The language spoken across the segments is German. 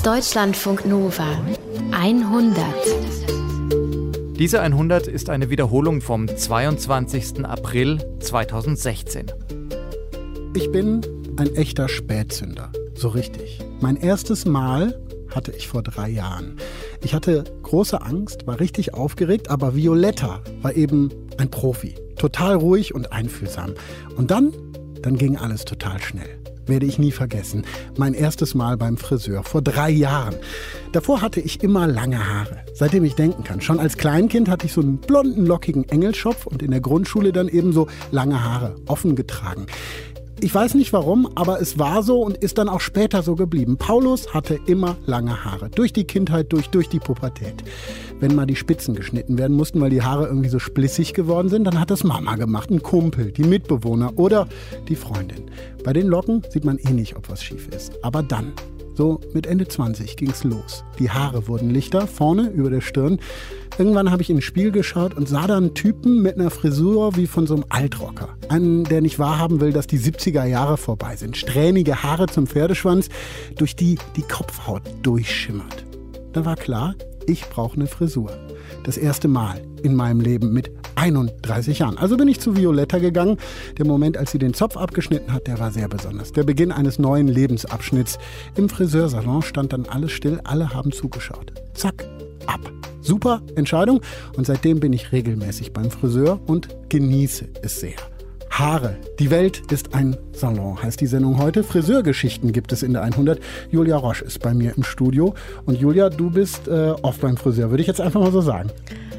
Deutschlandfunk Nova 100. Diese 100 ist eine Wiederholung vom 22. April 2016. Ich bin ein echter Spätzünder, so richtig. Mein erstes Mal hatte ich vor 3 Jahren. Ich hatte große Angst, war richtig aufgeregt, aber Violetta war eben ein Profi. Total ruhig und einfühlsam. Und dann ging alles total schnell. Werde ich nie vergessen. Mein erstes Mal beim Friseur, vor 3 Jahren. Davor hatte ich immer lange Haare, seitdem ich denken kann. Schon als Kleinkind hatte ich so einen blonden, lockigen Engelschopf und in der Grundschule dann eben so lange Haare, offen getragen. Ich weiß nicht warum, aber es war so und ist dann auch später so geblieben. Paulus hatte immer lange Haare. Durch die Kindheit, durch die Pubertät. Wenn mal die Spitzen geschnitten werden mussten, weil die Haare irgendwie so splissig geworden sind, dann hat das Mama gemacht, ein Kumpel, die Mitbewohner oder die Freundin. Bei den Locken sieht man eh nicht, ob was schief ist. Aber dann, so mit Ende 20, ging's los. Die Haare wurden lichter, vorne über der Stirn. Irgendwann habe ich in den Spiegel geschaut und sah da einen Typen mit einer Frisur wie von so einem Altrocker. Einen, der nicht wahrhaben will, dass die 70er Jahre vorbei sind. Strähnige Haare zum Pferdeschwanz, durch die die Kopfhaut durchschimmert. Da war klar, ich brauche eine Frisur. Das erste Mal in meinem Leben mit 31 Jahren. Also bin ich zu Violetta gegangen. Der Moment, als sie den Zopf abgeschnitten hat, der war sehr besonders. Der Beginn eines neuen Lebensabschnitts. Im Friseursalon stand dann alles still, alle haben zugeschaut. Zack, ab. Super Entscheidung und seitdem bin ich regelmäßig beim Friseur und genieße es sehr. Haare. Die Welt ist ein Salon, heißt die Sendung heute. Friseurgeschichten gibt es in der 100. Julia Roche ist bei mir im Studio. Und Julia, du bist oft beim Friseur, würde ich jetzt einfach mal so sagen.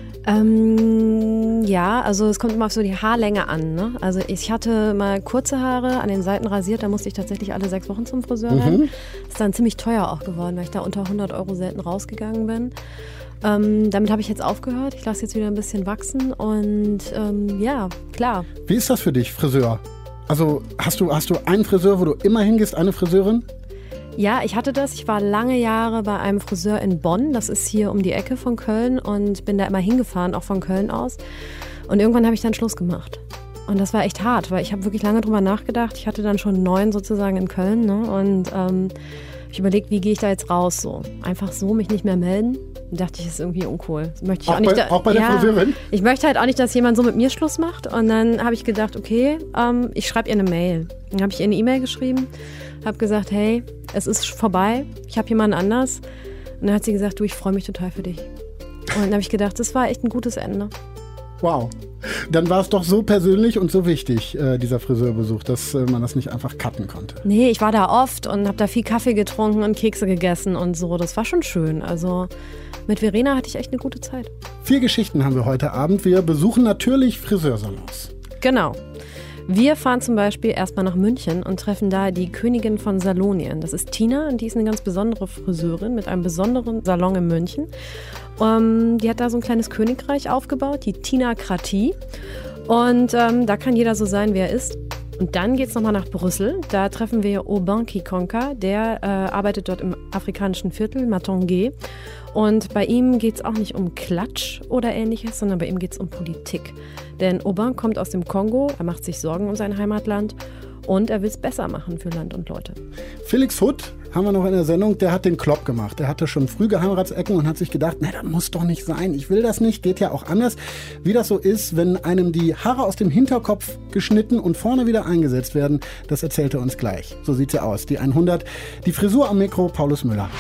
Ja, also es kommt immer auf so die Haarlänge an. Ne? Also ich hatte mal kurze Haare, an den Seiten rasiert, da musste ich tatsächlich alle 6 Wochen zum Friseur rennen. Ist dann ziemlich teuer auch geworden, weil ich da unter 100 € selten rausgegangen bin. Damit habe ich jetzt aufgehört. Ich lasse jetzt wieder ein bisschen wachsen und ja, klar. Wie ist das für dich, Friseur? Also hast du einen Friseur, wo du immer hingehst, eine Friseurin? Ja, ich hatte das. Ich war lange Jahre bei einem Friseur in Bonn. Das ist hier um die Ecke von Köln und bin da immer hingefahren, auch von Köln aus. Und irgendwann habe ich dann Schluss gemacht. Und das war echt hart, weil ich habe wirklich lange drüber nachgedacht. Ich hatte dann schon 9 sozusagen in Köln, ne? Und ich überlegt, wie gehe ich da jetzt raus? So einfach so mich nicht mehr melden. Und dachte ich, das ist irgendwie uncool. Das möchte ich auch nicht. Auch bei der Friseurin? Ich möchte halt auch nicht, dass jemand so mit mir Schluss macht. Und dann habe ich gedacht, okay, ich schreibe ihr eine Mail. Dann habe ich ihr eine E-Mail geschrieben, habe gesagt, hey, es ist vorbei, ich habe jemanden anders. Und dann hat sie gesagt, du, ich freue mich total für dich. Und dann habe ich gedacht, das war echt ein gutes Ende. Wow. Dann war es doch so persönlich und so wichtig, dieser Friseurbesuch, dass man das nicht einfach cutten konnte. Nee, ich war da oft und habe da viel Kaffee getrunken und Kekse gegessen und so. Das war schon schön. Also mit Verena hatte ich echt eine gute Zeit. 4 Geschichten haben wir heute Abend. Wir besuchen natürlich Friseursalons. Genau. Wir fahren zum Beispiel erstmal nach München und treffen da die Königin von Salonien. Das ist Tina und die ist eine ganz besondere Friseurin mit einem besonderen Salon in München. Die hat da so ein kleines Königreich aufgebaut, die Tinakratie. Und da kann jeder so sein, wie er ist. Und dann geht's nochmal nach Brüssel. Da treffen wir Aubin Kikonka, der arbeitet dort im afrikanischen Viertel, Matonge. Und bei ihm geht's auch nicht um Klatsch oder Ähnliches, sondern bei ihm geht's um Politik. Denn Aubin kommt aus dem Kongo, er macht sich Sorgen um sein Heimatland und er will es besser machen für Land und Leute. Felix Hutt haben wir noch in der Sendung, der hat den Klopp gemacht. Der hatte schon früh Geheimratsecken und hat sich gedacht, na, das muss doch nicht sein. Ich will das nicht, geht ja auch anders. Wie das so ist, wenn einem die Haare aus dem Hinterkopf geschnitten und vorne wieder eingesetzt werden, das erzählt er uns gleich. So sieht sie aus, die 100. Die Frisur am Mikro, Paulus Müller.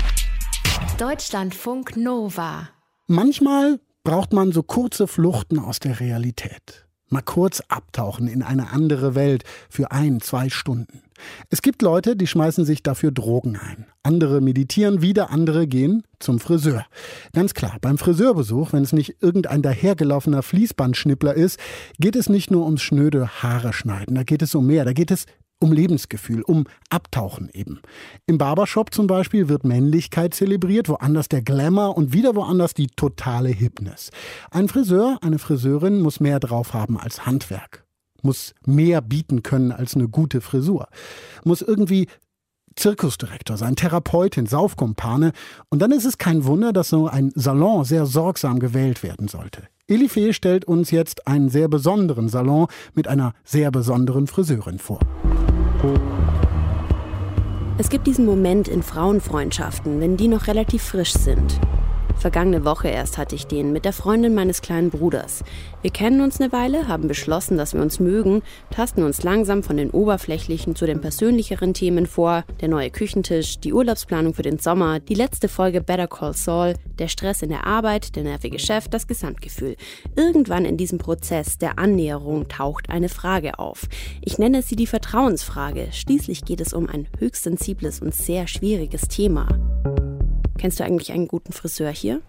Deutschlandfunk Nova. Manchmal braucht man so kurze Fluchten aus der Realität. Mal kurz abtauchen in eine andere Welt für 1-2 Stunden. Es gibt Leute, die schmeißen sich dafür Drogen ein. Andere meditieren, wieder andere gehen zum Friseur. Ganz klar, beim Friseurbesuch, wenn es nicht irgendein dahergelaufener Fließbandschnippler ist, geht es nicht nur ums schnöde Haare schneiden. Da geht es um mehr. Da geht es um Lebensgefühl, um Abtauchen eben. Im Barbershop zum Beispiel wird Männlichkeit zelebriert, woanders der Glamour und wieder woanders die totale Hipness. Ein Friseur, eine Friseurin muss mehr drauf haben als Handwerk. Muss mehr bieten können als eine gute Frisur. Muss irgendwie Zirkusdirektor sein, Therapeutin, Saufkumpane. Und dann ist es kein Wunder, dass so ein Salon sehr sorgsam gewählt werden sollte. Elifee stellt uns jetzt einen sehr besonderen Salon mit einer sehr besonderen Friseurin vor. Es gibt diesen Moment in Frauenfreundschaften, wenn die noch relativ frisch sind. Vergangene Woche erst hatte ich den mit der Freundin meines kleinen Bruders. Wir kennen uns eine Weile, haben beschlossen, dass wir uns mögen, tasten uns langsam von den oberflächlichen zu den persönlicheren Themen vor. Der neue Küchentisch, die Urlaubsplanung für den Sommer, die letzte Folge Better Call Saul, der Stress in der Arbeit, der nervige Chef, das Gesamtgefühl. Irgendwann in diesem Prozess der Annäherung taucht eine Frage auf. Ich nenne sie die Vertrauensfrage. Schließlich geht es um ein höchst sensibles und sehr schwieriges Thema. Kennst du eigentlich einen guten Friseur hier?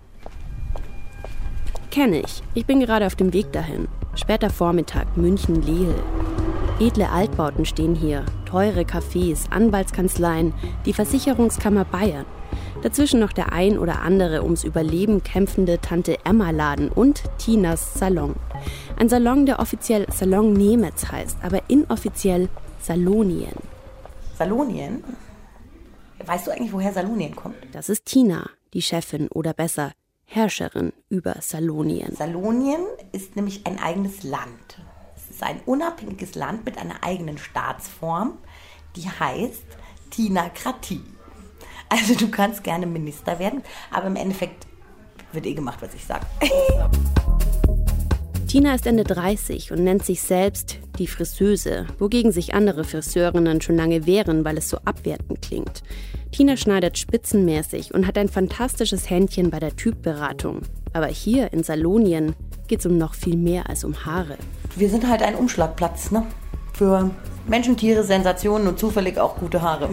Kenne ich. Ich bin gerade auf dem Weg dahin. Später Vormittag, München-Lehel. Edle Altbauten stehen hier, teure Cafés, Anwaltskanzleien, die Versicherungskammer Bayern. Dazwischen noch der ein oder andere ums Überleben kämpfende Tante-Emma-Laden und Tinas Salon. Ein Salon, der offiziell Salon Nemetz heißt, aber inoffiziell Salonien. Salonien? Weißt du eigentlich, woher Salonien kommt? Das ist Tina, die Chefin oder besser Herrscherin über Salonien. Salonien ist nämlich ein eigenes Land. Es ist ein unabhängiges Land mit einer eigenen Staatsform, die heißt Tinokratie. Also du kannst gerne Minister werden, aber im Endeffekt wird gemacht, was ich sage. Tina ist Ende 30 und nennt sich selbst die Friseuse, wogegen sich andere Friseurinnen schon lange wehren, weil es so abwertend klingt. Tina schneidet spitzenmäßig und hat ein fantastisches Händchen bei der Typberatung. Aber hier in Salonien geht es um noch viel mehr als um Haare. Wir sind halt ein Umschlagplatz, ne? Für Menschen, Tiere, Sensationen und zufällig auch gute Haare.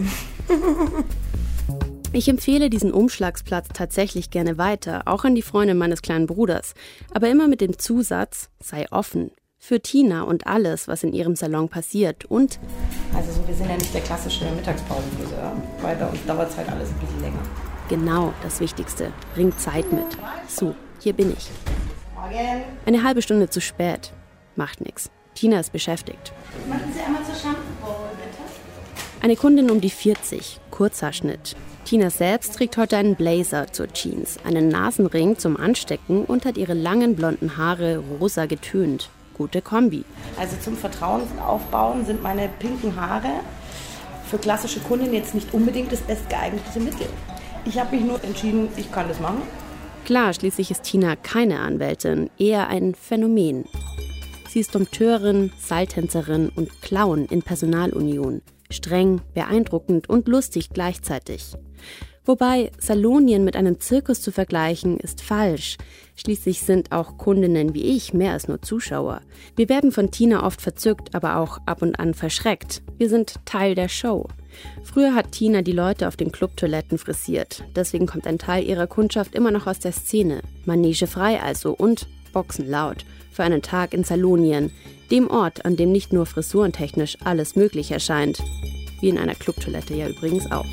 Ich empfehle diesen Umschlagsplatz tatsächlich gerne weiter, auch an die Freundin meines kleinen Bruders. Aber immer mit dem Zusatz, sei offen. Für Tina und alles, was in ihrem Salon passiert. Und also wir sind ja nicht der klassische Mittagspausenfriseur, weil bei uns dauert es halt alles ein bisschen länger. Genau, das Wichtigste. Bringt Zeit mit. So, hier bin ich. Morgen. Eine halbe Stunde zu spät. Macht nichts. Tina ist beschäftigt. Machen Sie einmal zur Shampoo, bitte. Eine Kundin um die 40, Kurzhaarschnitt. Tina selbst trägt heute einen Blazer zur Jeans, einen Nasenring zum Anstecken und hat ihre langen blonden Haare rosa getönt. Gute Kombi. Also zum Vertrauensaufbauen sind meine pinken Haare für klassische Kunden jetzt nicht unbedingt das bestgeeignete Mittel. Ich habe mich nur entschieden, ich kann das machen. Klar, schließlich ist Tina keine Anwältin, eher ein Phänomen. Sie ist Dompteurin, Seiltänzerin und Clown in Personalunion. Streng, beeindruckend und lustig gleichzeitig. Wobei Salonien mit einem Zirkus zu vergleichen, ist falsch. Schließlich sind auch Kundinnen wie ich mehr als nur Zuschauer. Wir werden von Tina oft verzückt, aber auch ab und an verschreckt. Wir sind Teil der Show. Früher hat Tina die Leute auf den Clubtoiletten frisiert. Deswegen kommt ein Teil ihrer Kundschaft immer noch aus der Szene. Manege frei also und Boxen laut. Für einen Tag in Salonien. Dem Ort, an dem nicht nur frisurentechnisch alles möglich erscheint. Wie in einer Clubtoilette ja übrigens auch.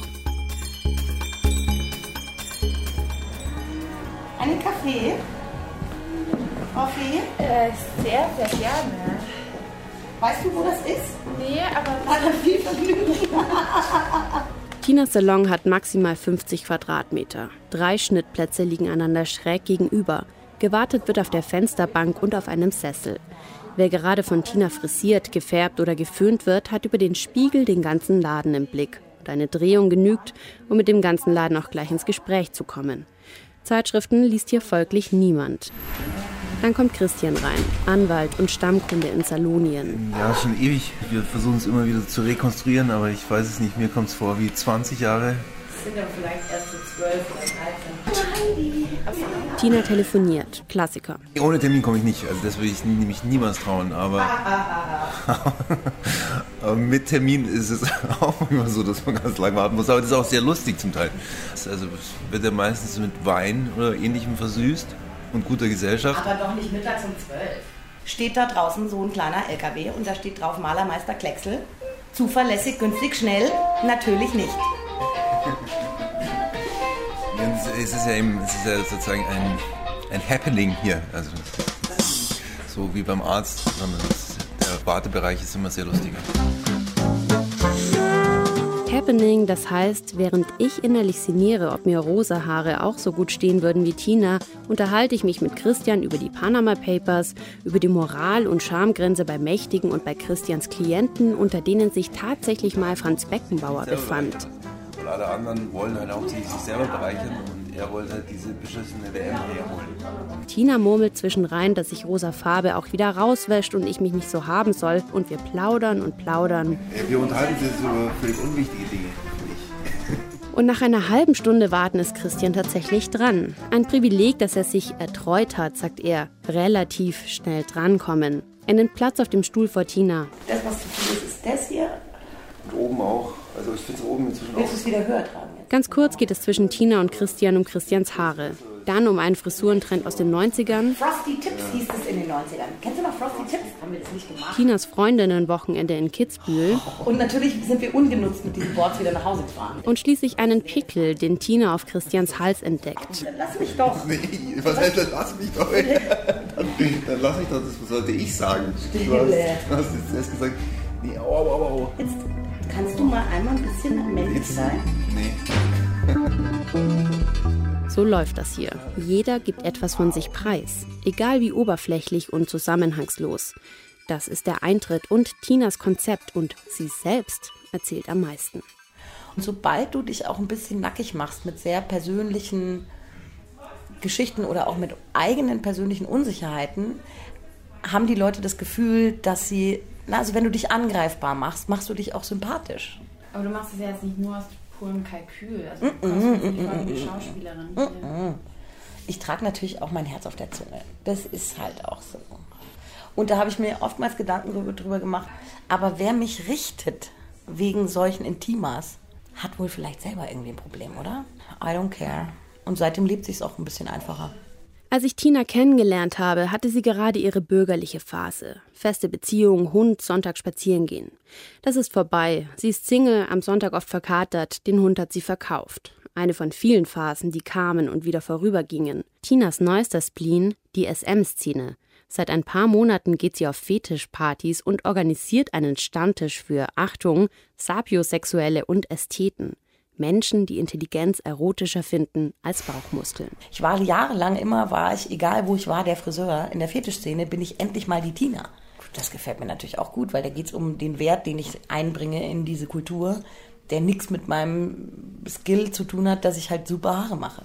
Einen Kaffee? Kaffee? Sehr, sehr gerne. Weißt du, wo das ist? Nee, aber viel Vergnügen. Tinas Salon hat maximal 50 Quadratmeter. 3 Schnittplätze liegen einander schräg gegenüber. Gewartet wird auf der Fensterbank und auf einem Sessel. Wer gerade von Tina frisiert, gefärbt oder geföhnt wird, hat über den Spiegel den ganzen Laden im Blick. Und eine Drehung genügt, um mit dem ganzen Laden auch gleich ins Gespräch zu kommen. Zeitschriften liest hier folglich niemand. Dann kommt Christian rein, Anwalt und Stammkunde in Salonien. Ja, schon ewig. Wir versuchen es immer wieder zu rekonstruieren, aber ich weiß es nicht. Mir kommt es vor wie 20 Jahre. Das sind aber vielleicht erst so 12 oder 13. Tina telefoniert, Klassiker. Ohne Termin komme ich nicht, also das würde ich nämlich niemals trauen, aber mit Termin ist es auch immer so, dass man ganz lange warten muss, aber das ist auch sehr lustig zum Teil. Also es wird ja meistens mit Wein oder Ähnlichem versüßt und guter Gesellschaft. Aber doch nicht mittags um 12. Steht da draußen so ein kleiner LKW und da steht drauf Malermeister Klecksel. Zuverlässig, günstig, schnell? Natürlich nicht. Es ist ja sozusagen ein Happening hier, also so wie beim Arzt, sondern der Wartebereich ist immer sehr lustig. Happening, das heißt, während ich innerlich sinniere, ob mir rosa Haare auch so gut stehen würden wie Tina, unterhalte ich mich mit Christian über die Panama Papers, über die Moral- und Schamgrenze bei Mächtigen und bei Christians Klienten, unter denen sich tatsächlich mal Franz Beckenbauer befand. Weil alle anderen wollen halt hauptsächlich sich selber bereichern und er wollte halt diese beschissene WM herholen. Tina murmelt zwischenrein, dass sich rosa Farbe auch wieder rauswäscht und ich mich nicht so haben soll. Und wir plaudern und plaudern. Wir unterhalten uns über völlig unwichtige Dinge. Und nach einer halben Stunde Warten ist Christian tatsächlich dran. Ein Privileg, dass er sich ertreut hat, sagt er. Relativ schnell drankommen. Er nimmt Platz auf dem Stuhl vor Tina. Das, was zu viel ist das hier. Und oben auch. Also ich finde es oben inzwischen auch. Willst du es wieder höher tragen? Ganz kurz geht es zwischen Tina und Christian um Christians Haare. Dann um einen Frisurentrend aus den 90ern. Frosty Tips hieß es in den 90ern. Kennst du noch Frosty Tips? Haben wir das nicht gemacht? Tinas Freundinnenwochenende in Kitzbühel. Und natürlich sind wir ungenutzt mit diesen Boards wieder nach Hause gefahren. Und schließlich einen Pickel, den Tina auf Christians Hals entdeckt. Lass mich doch. Nee, was heißt das? Lass mich doch. Dann lass mich doch, das sollte ich sagen. Du hast jetzt erst gesagt, nee, au. Jetzt kannst du mal einmal ein bisschen männlich sein? Nee. So läuft das hier. Jeder gibt etwas von sich preis, egal wie oberflächlich und zusammenhangslos. Das ist der Eintritt und Tinas Konzept und sie selbst erzählt am meisten. Und sobald du dich auch ein bisschen nackig machst mit sehr persönlichen Geschichten oder auch mit eigenen persönlichen Unsicherheiten, haben die Leute das Gefühl, dass sie, also wenn du dich angreifbar machst, machst du dich auch sympathisch. Aber du machst es ja jetzt nicht nur aus purem Kalkül, also du kommst nicht die Schauspielerin. Ich trage natürlich auch mein Herz auf der Zunge. Das ist halt auch so. Und da habe ich mir oftmals Gedanken drüber gemacht, aber wer mich richtet wegen solchen Intimas, hat wohl vielleicht selber irgendwie ein Problem, oder? I don't care. Und seitdem lebt sich's auch ein bisschen einfacher. Als ich Tina kennengelernt habe, hatte sie gerade ihre bürgerliche Phase. Feste Beziehung, Hund, Sonntag spazieren gehen. Das ist vorbei. Sie ist Single, am Sonntag oft verkatert, den Hund hat sie verkauft. Eine von vielen Phasen, die kamen und wieder vorübergingen. Tinas neuester Spleen, die SM-Szene. Seit ein paar Monaten geht sie auf Fetischpartys und organisiert einen Stammtisch für, Achtung, Sapiosexuelle und Ästheten. Menschen, die Intelligenz erotischer finden als Bauchmuskeln. Ich war jahrelang egal wo ich war, der Friseur. In der Fetischszene bin ich endlich mal die Tina. Das gefällt mir natürlich auch gut, weil da geht es um den Wert, den ich einbringe in diese Kultur, der nichts mit meinem Skill zu tun hat, dass ich halt super Haare mache.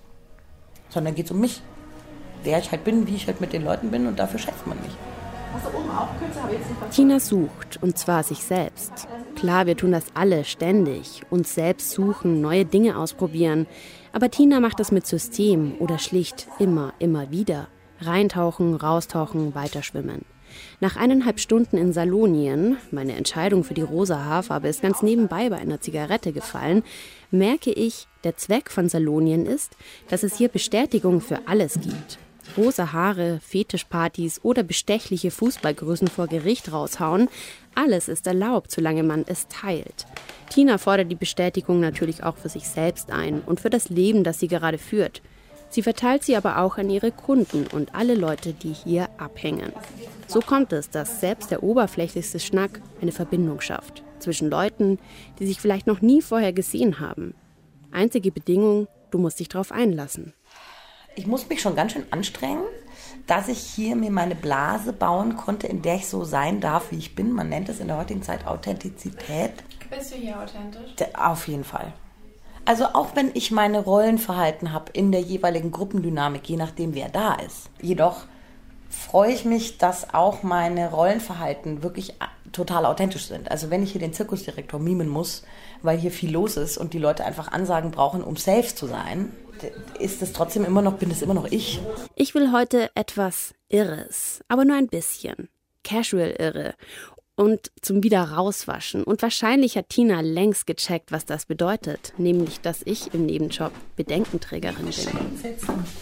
Sondern geht es um mich. Wer ich halt bin, wie ich halt mit den Leuten bin und dafür schätzt man mich. Hast du oben auch Kürze? Habe ich jetzt nicht verstanden. Tina sucht, und zwar sich selbst. Klar, wir tun das alle ständig. Uns selbst suchen, neue Dinge ausprobieren. Aber Tina macht das mit System oder schlicht immer wieder. Reintauchen, raustauchen, weiterschwimmen. Nach 1,5 Stunden in Salonien, meine Entscheidung für die rosa Haarfarbe ist ganz nebenbei bei einer Zigarette gefallen, merke ich, der Zweck von Salonien ist, dass es hier Bestätigung für alles gibt. Rosa Haare, Fetischpartys oder bestechliche Fußballgrößen vor Gericht raushauen. Alles ist erlaubt, solange man es teilt. Tina fordert die Bestätigung natürlich auch für sich selbst ein und für das Leben, das sie gerade führt. Sie verteilt sie aber auch an ihre Kunden und alle Leute, die hier abhängen. So kommt es, dass selbst der oberflächlichste Schnack eine Verbindung schafft. Zwischen Leuten, die sich vielleicht noch nie vorher gesehen haben. Einzige Bedingung, du musst dich darauf einlassen. Ich muss mich schon ganz schön anstrengen, dass ich hier mir meine Blase bauen konnte, in der ich so sein darf, wie ich bin. Man nennt es in der heutigen Zeit Authentizität. Bist du hier authentisch? Auf jeden Fall. Also auch wenn ich meine Rollenverhalten habe in der jeweiligen Gruppendynamik, je nachdem wer da ist. Jedoch freue ich mich, dass auch meine Rollenverhalten wirklich total authentisch sind. Also wenn ich hier den Zirkusdirektor mimen muss, weil hier viel los ist und die Leute einfach Ansagen brauchen, um safe zu sein, ist es trotzdem bin es immer noch ich. Ich will heute etwas Irres, aber nur ein bisschen. Casual irre. Und zum Wieder-rauswaschen. Und wahrscheinlich hat Tina längst gecheckt, was das bedeutet. Nämlich, dass ich im Nebenjob Bedenkenträgerin bin.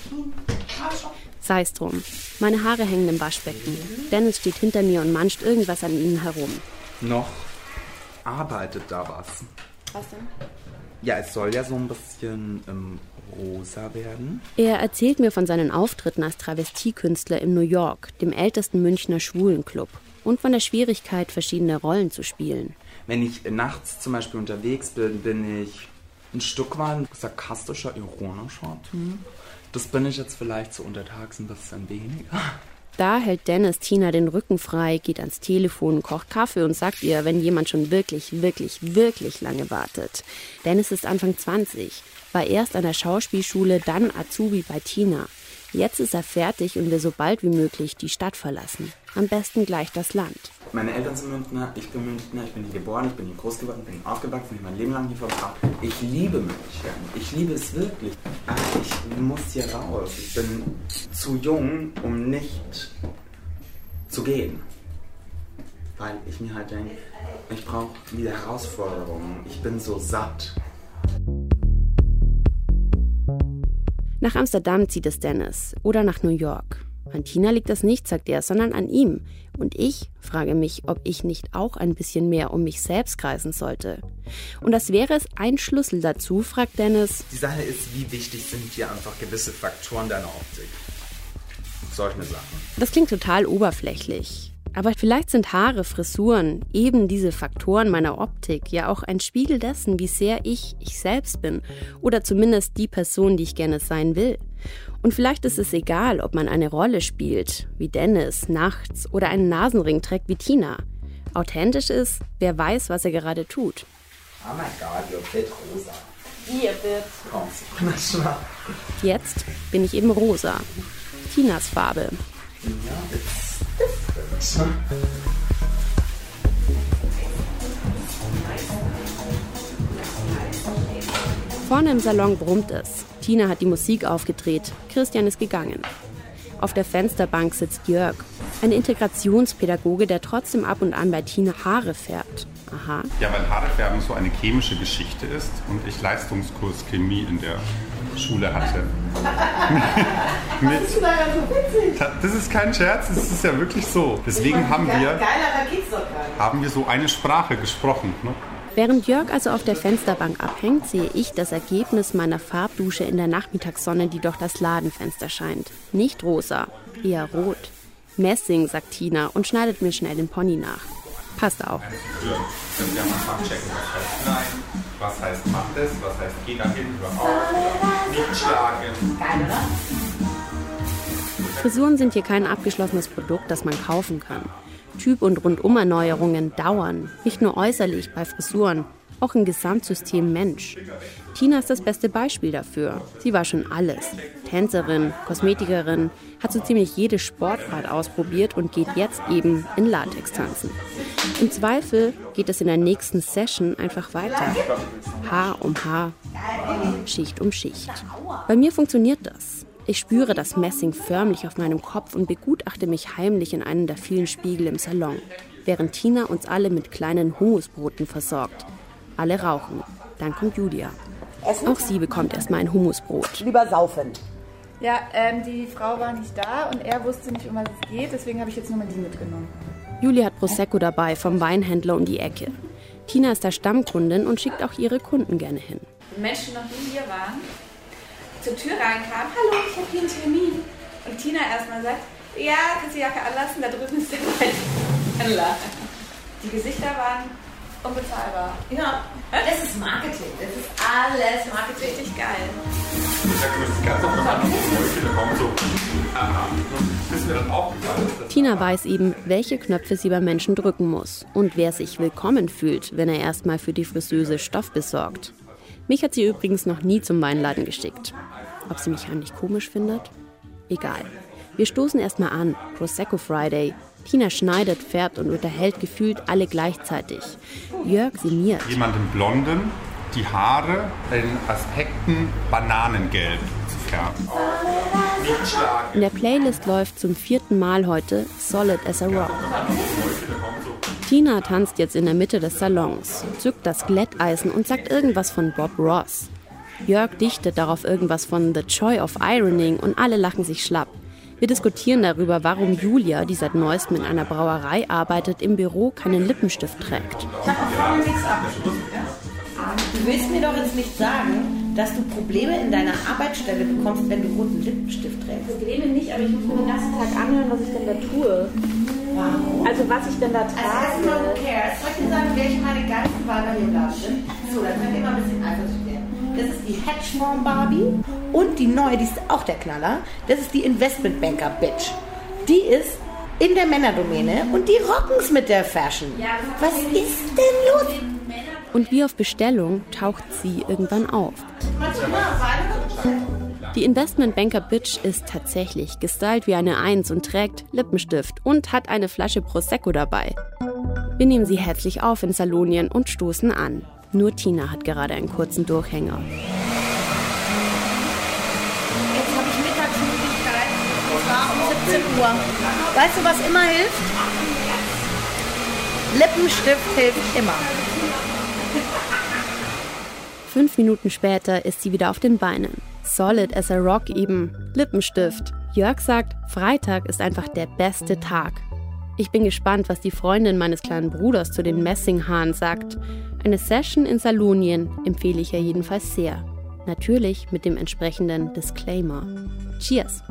Sei es drum. Meine Haare hängen im Waschbecken. Dennis steht hinter mir und manscht irgendwas an ihnen herum. Noch arbeitet da was. Was denn? Ja, es soll ja so ein bisschen rosa werden. Er erzählt mir von seinen Auftritten als Travestiekünstler in New York, dem ältesten Münchner Schwulenclub. Und von der Schwierigkeit, verschiedene Rollen zu spielen. Wenn ich nachts zum Beispiel unterwegs bin, bin ich ein Stück weit sarkastischer, ironischer Typ. Das bin ich jetzt vielleicht so untertags ein bisschen weniger. Da hält Dennis Tina den Rücken frei, geht ans Telefon, kocht Kaffee und sagt ihr, wenn jemand schon wirklich, wirklich, wirklich lange wartet. Dennis ist Anfang 20, war erst an der Schauspielschule, dann Azubi bei Tina. Jetzt ist er fertig und will so bald wie möglich die Stadt verlassen. Am besten gleich das Land. Meine Eltern sind Münchner, ich bin Münchner, ich bin hier geboren, ich bin hier groß geworden, bin hier aufgewachsen, ich mein Leben lang hier verbracht. Ich liebe München, ich liebe es wirklich. Aber ich muss hier raus, ich bin zu jung, um nicht zu gehen. Weil ich mir halt denke, ich brauche wieder Herausforderungen, ich bin so satt. Nach Amsterdam zieht es Dennis oder nach New York. An Tina liegt das nicht, sagt er, sondern an ihm. Und ich frage mich, ob ich nicht auch ein bisschen mehr um mich selbst kreisen sollte. Und das wäre es ein Schlüssel dazu, fragt Dennis. Die Sache ist, wie wichtig sind hier einfach gewisse Faktoren deiner Optik? Solche Sachen. Das klingt total oberflächlich. Aber vielleicht sind Haare, Frisuren, eben diese Faktoren meiner Optik ja auch ein Spiegel dessen, wie sehr ich selbst bin. Oder zumindest die Person, die ich gerne sein will. Und vielleicht ist es egal, ob man eine Rolle spielt, wie Dennis, nachts, oder einen Nasenring trägt wie Tina. Authentisch ist, wer weiß, was er gerade tut. Oh mein Gott, you're a bit rosa. Hier, bitte. Komm, na schau. Jetzt bin ich eben rosa. Tinas Farbe. Ja, it's different. Vorne im Salon brummt es. Tina hat die Musik aufgedreht. Christian ist gegangen. Auf der Fensterbank sitzt Jörg, ein Integrationspädagoge, der trotzdem ab und an bei Tina Haare färbt. Aha. Ja, weil Haarefärben so eine chemische Geschichte ist und ich Leistungskurs Chemie in der Schule hatte. Was ist denn daran so witzig? Das ist kein Scherz, das ist ja wirklich so. Deswegen haben wir so eine Sprache gesprochen. Ne? Während Jörg also auf der Fensterbank abhängt, sehe ich das Ergebnis meiner Farbdusche in der Nachmittagssonne, die durch das Ladenfenster scheint. Nicht rosa, eher rot. Messing, sagt Tina und schneidet mir schnell den Pony nach. Passt auch. Können wir mal abchecken, was heißt nein, was heißt mach das, was heißt geh dahin, hör auf, nicht schlagen. Geil, oder? Frisuren sind hier kein abgeschlossenes Produkt, das man kaufen kann. Typ- und Rundumerneuerungen dauern, nicht nur äußerlich bei Frisuren, auch im Gesamtsystem Mensch. Tina ist das beste Beispiel dafür. Sie war schon alles. Tänzerin, Kosmetikerin, hat so ziemlich jede Sportart ausprobiert und geht jetzt eben in Latex tanzen. Im Zweifel geht es in der nächsten Session einfach weiter. Haar um Haar, Schicht um Schicht. Bei mir funktioniert das. Ich spüre das Messing förmlich auf meinem Kopf und begutachte mich heimlich in einem der vielen Spiegel im Salon, während Tina uns alle mit kleinen Hummusbroten versorgt. Alle rauchen. Dann kommt Julia. Auch sie bekommt erstmal ein Hummusbrot. Lieber saufen. Ja, die Frau war nicht da und er wusste nicht, um was es geht, deswegen habe ich jetzt nur mal die mitgenommen. Julia hat Prosecco dabei vom Weinhändler um die Ecke. Tina ist da Stammkundin und schickt auch ihre Kunden gerne hin. Die Menschen, die noch nie hier waren, zur Tür reinkamen, hallo, ich habe hier einen Termin. Und Tina erstmal sagt, ja, kannst die Jacke anlassen, da drüben ist der Weinhändler. Die Gesichter waren unbezahlbar. Ja, das ist Marketing. Das ist alles Marketing. Richtig geil. Tina weiß eben, welche Knöpfe sie bei Menschen drücken muss und wer sich willkommen fühlt, wenn er erstmal für die Friseuse Stoff besorgt. Mich hat sie übrigens noch nie zum Weinladen geschickt. Ob sie mich heimlich komisch findet? Egal. Wir stoßen erstmal an. Prosecco Friday. Tina schneidet, färbt und unterhält gefühlt alle gleichzeitig. Jörg sinniert. Jemand im Blonden, die Haare in Aspekten Bananengelb zu färben. Nicht schlagen. In der Playlist läuft zum 4. Mal heute Solid as a Rock. Tina tanzt jetzt in der Mitte des Salons, zückt das Glätteisen und sagt irgendwas von Bob Ross. Jörg dichtet darauf irgendwas von The Joy of Ironing und alle lachen sich schlapp. Wir diskutieren darüber, warum Julia, die seit neuestem in einer Brauerei arbeitet, im Büro keinen Lippenstift trägt. Ich habe auch vorne nichts abgeschlossen. Du willst mir doch jetzt nicht sagen, dass du Probleme in deiner Arbeitsstelle bekommst, wenn du roten Lippenstift trägst. Probleme nicht, aber ich muss mir den ganzen Tag anhören, was ich denn da tue. Wow. Also was ich denn da trage. Also erstmal who cares. Soll ich dir sagen, welche meine ganzen Wagen hier da sind? So, dann könnt ihr mal ein bisschen eifersüchtig werden. Das ist die Hedgeform Barbie und die neue, die ist auch der Knaller. Das ist die Investmentbanker Bitch. die ist in der Männerdomäne und die rocken's mit der Fashion. Was ist denn los? Und wie auf Bestellung taucht sie irgendwann auf. Die Investmentbanker Bitch ist tatsächlich gestylt wie eine Eins und trägt Lippenstift und hat eine Flasche Prosecco dabei. Wir nehmen sie herzlich auf in Salonien und stoßen an. Nur Tina hat gerade einen kurzen Durchhänger. Jetzt habe ich Mittagsmöglichkeit. Es war um 17 Uhr. Weißt du, was immer hilft? Lippenstift hilft immer. 5 Minuten später ist sie wieder auf den Beinen. Solid as a rock eben. Lippenstift. Jörg sagt, Freitag ist einfach der beste Tag. Ich bin gespannt, was die Freundin meines kleinen Bruders zu den Messinghaaren sagt. Eine Session in Salonien empfehle ich ja jedenfalls sehr. Natürlich mit dem entsprechenden Disclaimer. Cheers!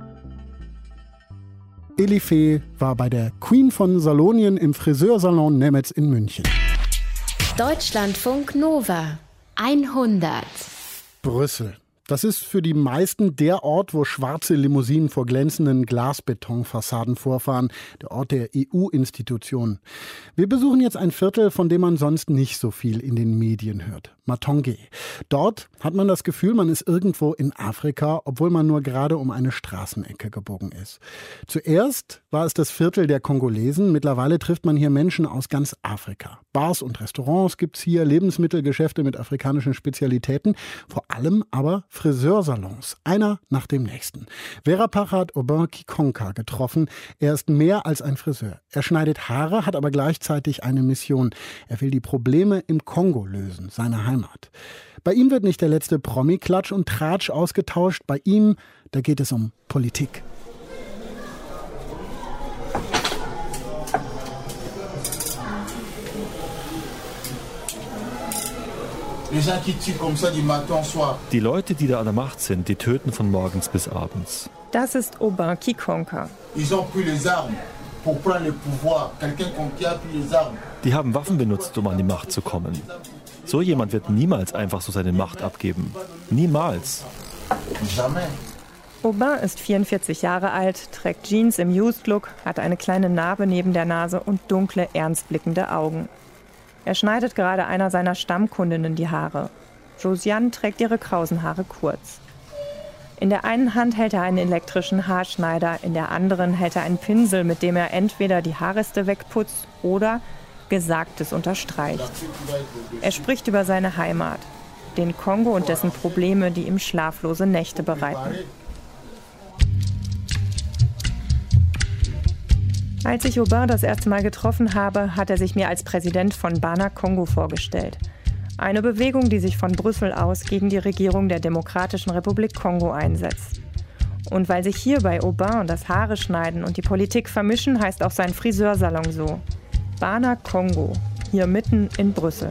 Elifee war bei der Queen von Salonien im Friseursalon Nemetz in München. Deutschlandfunk Nova 100. Brüssel. Das ist für die meisten der Ort, wo schwarze Limousinen vor glänzenden Glasbetonfassaden vorfahren, der Ort der EU-Institutionen. Wir besuchen jetzt ein Viertel, von dem man sonst nicht so viel in den Medien hört. Matonge. Dort hat man das Gefühl, man ist irgendwo in Afrika, obwohl man nur gerade um eine Straßenecke gebogen ist. Zuerst war es das Viertel der Kongolesen. Mittlerweile trifft man hier Menschen aus ganz Afrika. Bars und Restaurants gibt's hier, Lebensmittelgeschäfte mit afrikanischen Spezialitäten, vor allem aber Friseursalons, einer nach dem nächsten. Vera Pach hat Aubin Kikonka getroffen. Er ist mehr als ein Friseur. Er schneidet Haare, hat aber gleichzeitig eine Mission. Er will die Probleme im Kongo lösen, seine Heimat. Bei ihm wird nicht der letzte Promi-Klatsch und Tratsch ausgetauscht. Bei ihm, da geht es um Politik. Die Leute, die da an der Macht sind, die töten von morgens bis abends. Das ist Aubin Kikonka. Die haben Waffen benutzt, um an die Macht zu kommen. So jemand wird niemals einfach so seine Macht abgeben. Niemals. Aubin ist 44 Jahre alt, trägt Jeans im Used Look, hat eine kleine Narbe neben der Nase und dunkle, ernstblickende Augen. Er schneidet gerade einer seiner Stammkundinnen die Haare. Josiane trägt ihre krausen Haare kurz. In der einen Hand hält er einen elektrischen Haarschneider, in der anderen hält er einen Pinsel, mit dem er entweder die Haarreste wegputzt oder Gesagtes unterstreicht. Er spricht über seine Heimat, den Kongo und dessen Probleme, die ihm schlaflose Nächte bereiten. Als ich Aubin das erste Mal getroffen habe, hat er sich mir als Präsident von Bana Kongo vorgestellt. Eine Bewegung, die sich von Brüssel aus gegen die Regierung der Demokratischen Republik Kongo einsetzt. Und weil sich hier bei Aubin das Haare schneiden und die Politik vermischen, heißt auch sein Friseursalon so. Bana Kongo, hier mitten in Brüssel.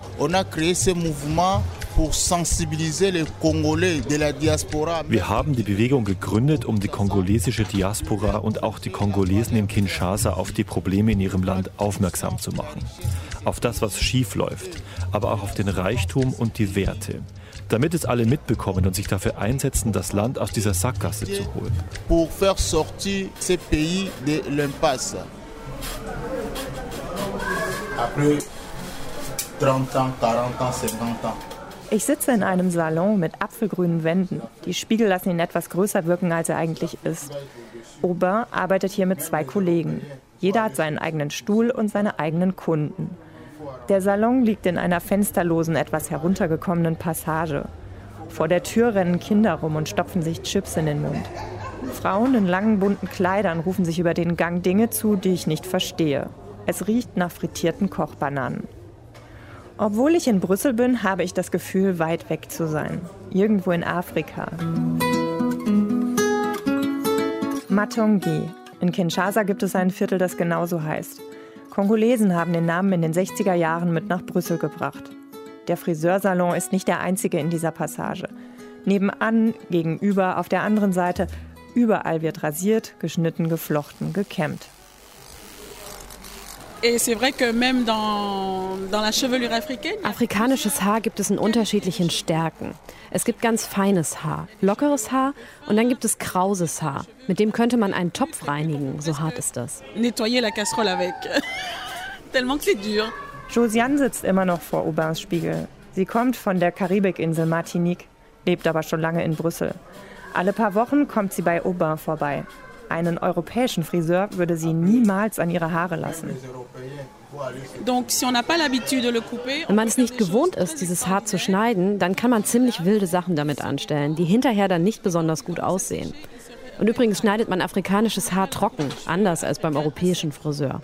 Wir haben die Bewegung gegründet, um die kongolesische Diaspora und auch die Kongolesen in Kinshasa auf die Probleme in ihrem Land aufmerksam zu machen. Auf das, was schief läuft, aber auch auf den Reichtum und die Werte. Damit es alle mitbekommen und sich dafür einsetzen, das Land aus dieser Sackgasse zu holen. Ich sitze in einem Salon mit apfelgrünen Wänden. Die Spiegel lassen ihn etwas größer wirken, als er eigentlich ist. Aubin arbeitet hier mit 2 Kollegen. Jeder hat seinen eigenen Stuhl und seine eigenen Kunden. Der Salon liegt in einer fensterlosen, etwas heruntergekommenen Passage. Vor der Tür rennen Kinder rum und stopfen sich Chips in den Mund. Frauen in langen, bunten Kleidern rufen sich über den Gang Dinge zu, die ich nicht verstehe. Es riecht nach frittierten Kochbananen. Obwohl ich in Brüssel bin, habe ich das Gefühl, weit weg zu sein. Irgendwo in Afrika. Matonge. In Kinshasa gibt es ein Viertel, das genauso heißt. Kongolesen haben den Namen in den 60er Jahren mit nach Brüssel gebracht. Der Friseursalon ist nicht der einzige in dieser Passage. Nebenan, gegenüber, auf der anderen Seite, überall wird rasiert, geschnitten, geflochten, gekämmt. Afrikanisches Haar gibt es in unterschiedlichen Stärken. Es gibt ganz feines Haar, lockeres Haar und dann gibt es krauses Haar. Mit dem könnte man einen Topf reinigen, so hart ist das. Josiane sitzt immer noch vor Aubins Spiegel. Sie kommt von der Karibikinsel Martinique, lebt aber schon lange in Brüssel. Alle paar Wochen kommt sie bei Aubin vorbei. Einen europäischen Friseur würde sie niemals an ihre Haare lassen. Wenn man es nicht gewohnt ist, dieses Haar zu schneiden, dann kann man ziemlich wilde Sachen damit anstellen, die hinterher dann nicht besonders gut aussehen. Und übrigens schneidet man afrikanisches Haar trocken, anders als beim europäischen Friseur.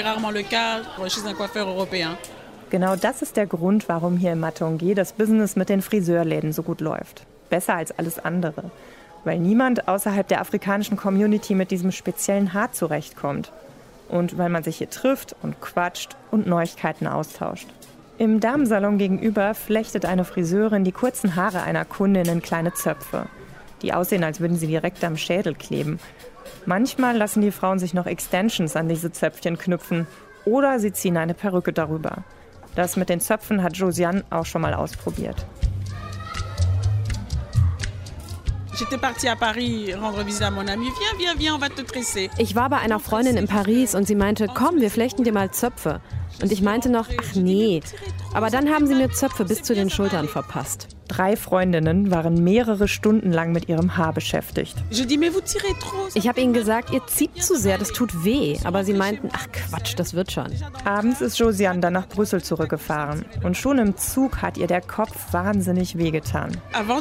Genau das ist der Grund, warum hier in Matongué das Business mit den Friseurläden so gut läuft. Besser als alles andere. Weil niemand außerhalb der afrikanischen Community mit diesem speziellen Haar zurechtkommt. Und weil man sich hier trifft und quatscht und Neuigkeiten austauscht. Im Damensalon gegenüber flechtet eine Friseurin die kurzen Haare einer Kundin in kleine Zöpfe, die aussehen, als würden sie direkt am Schädel kleben. Manchmal lassen die Frauen sich noch Extensions an diese Zöpfchen knüpfen oder sie ziehen eine Perücke darüber. Das mit den Zöpfen hat Josiane auch schon mal ausprobiert. Ich war bei einer Freundin in Paris und sie meinte, komm, wir flechten dir mal Zöpfe. Und ich meinte noch, ach nee. Aber dann haben sie mir Zöpfe bis zu den Schultern verpasst. 3 Freundinnen waren mehrere Stunden lang mit ihrem Haar beschäftigt. Ich habe ihnen gesagt, ihr zieht zu sehr, das tut weh. Aber sie meinten, ach Quatsch, das wird schon. Abends ist Josiane dann nach Brüssel zurückgefahren. Und schon im Zug hat ihr der Kopf wahnsinnig wehgetan.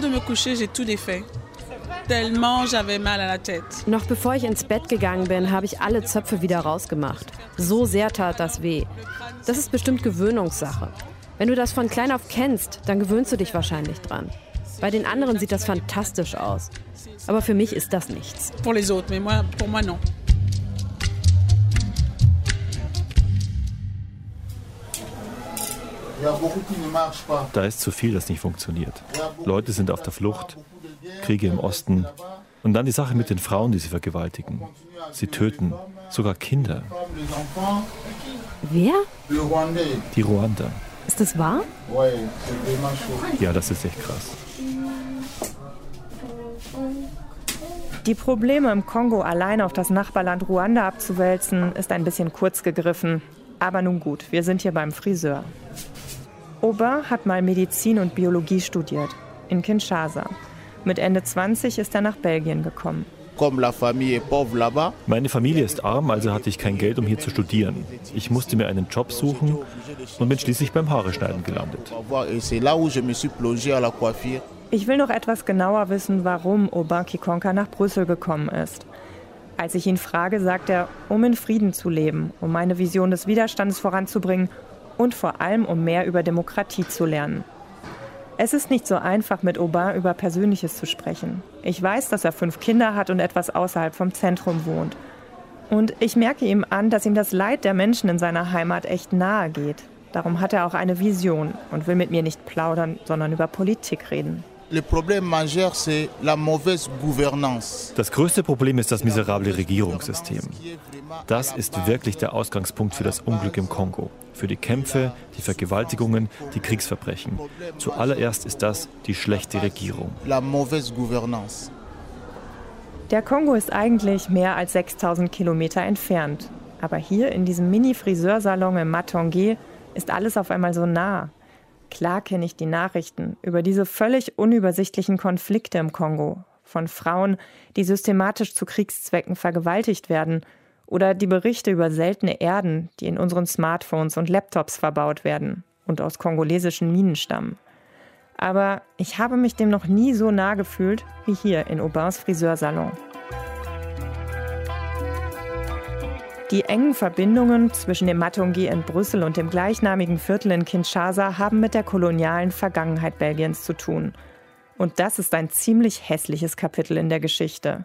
Noch bevor ich ins Bett gegangen bin, habe ich alle Zöpfe wieder rausgemacht. So sehr tat das weh. Das ist bestimmt Gewöhnungssache. Wenn du das von klein auf kennst, dann gewöhnst du dich wahrscheinlich dran. Bei den anderen sieht das fantastisch aus. Aber für mich ist das nichts. Da ist zu viel, das nicht funktioniert. Leute sind auf der Flucht, Kriege im Osten und dann die Sache mit den Frauen, die sie vergewaltigen. Sie töten sogar Kinder. Wer? Die Ruander. Ist das wahr? Ja, das ist echt krass. Die Probleme im Kongo allein auf das Nachbarland Ruanda abzuwälzen, ist ein bisschen kurz gegriffen. Aber nun gut, wir sind hier beim Friseur. Aubin hat mal Medizin und Biologie studiert, in Kinshasa. Mit Ende 20 ist er nach Belgien gekommen. Meine Familie ist arm, also hatte ich kein Geld, um hier zu studieren. Ich musste mir einen Job suchen und bin schließlich beim Haareschneiden gelandet. Ich will noch etwas genauer wissen, warum Aubin Kikonka nach Brüssel gekommen ist. Als ich ihn frage, sagt er, um in Frieden zu leben, um meine Vision des Widerstandes voranzubringen und vor allem, um mehr über Demokratie zu lernen. Es ist nicht so einfach, mit Aubin über Persönliches zu sprechen. Ich weiß, dass er 5 Kinder hat und etwas außerhalb vom Zentrum wohnt. Und ich merke ihm an, dass ihm das Leid der Menschen in seiner Heimat echt nahe geht. Darum hat er auch eine Vision und will mit mir nicht plaudern, sondern über Politik reden. Das größte Problem ist das miserable Regierungssystem. Das ist wirklich der Ausgangspunkt für das Unglück im Kongo. Für die Kämpfe, die Vergewaltigungen, die Kriegsverbrechen. Zuallererst ist das die schlechte Regierung. Der Kongo ist eigentlich mehr als 6000 Kilometer entfernt. Aber hier in diesem Mini-Friseursalon in Matongué ist alles auf einmal so nah. Klar kenne ich die Nachrichten über diese völlig unübersichtlichen Konflikte im Kongo. Von Frauen, die systematisch zu Kriegszwecken vergewaltigt werden. Oder die Berichte über seltene Erden, die in unseren Smartphones und Laptops verbaut werden und aus kongolesischen Minen stammen. Aber ich habe mich dem noch nie so nah gefühlt wie hier in Aubins Friseursalon. Die engen Verbindungen zwischen dem Matongué in Brüssel und dem gleichnamigen Viertel in Kinshasa haben mit der kolonialen Vergangenheit Belgiens zu tun. Und das ist ein ziemlich hässliches Kapitel in der Geschichte.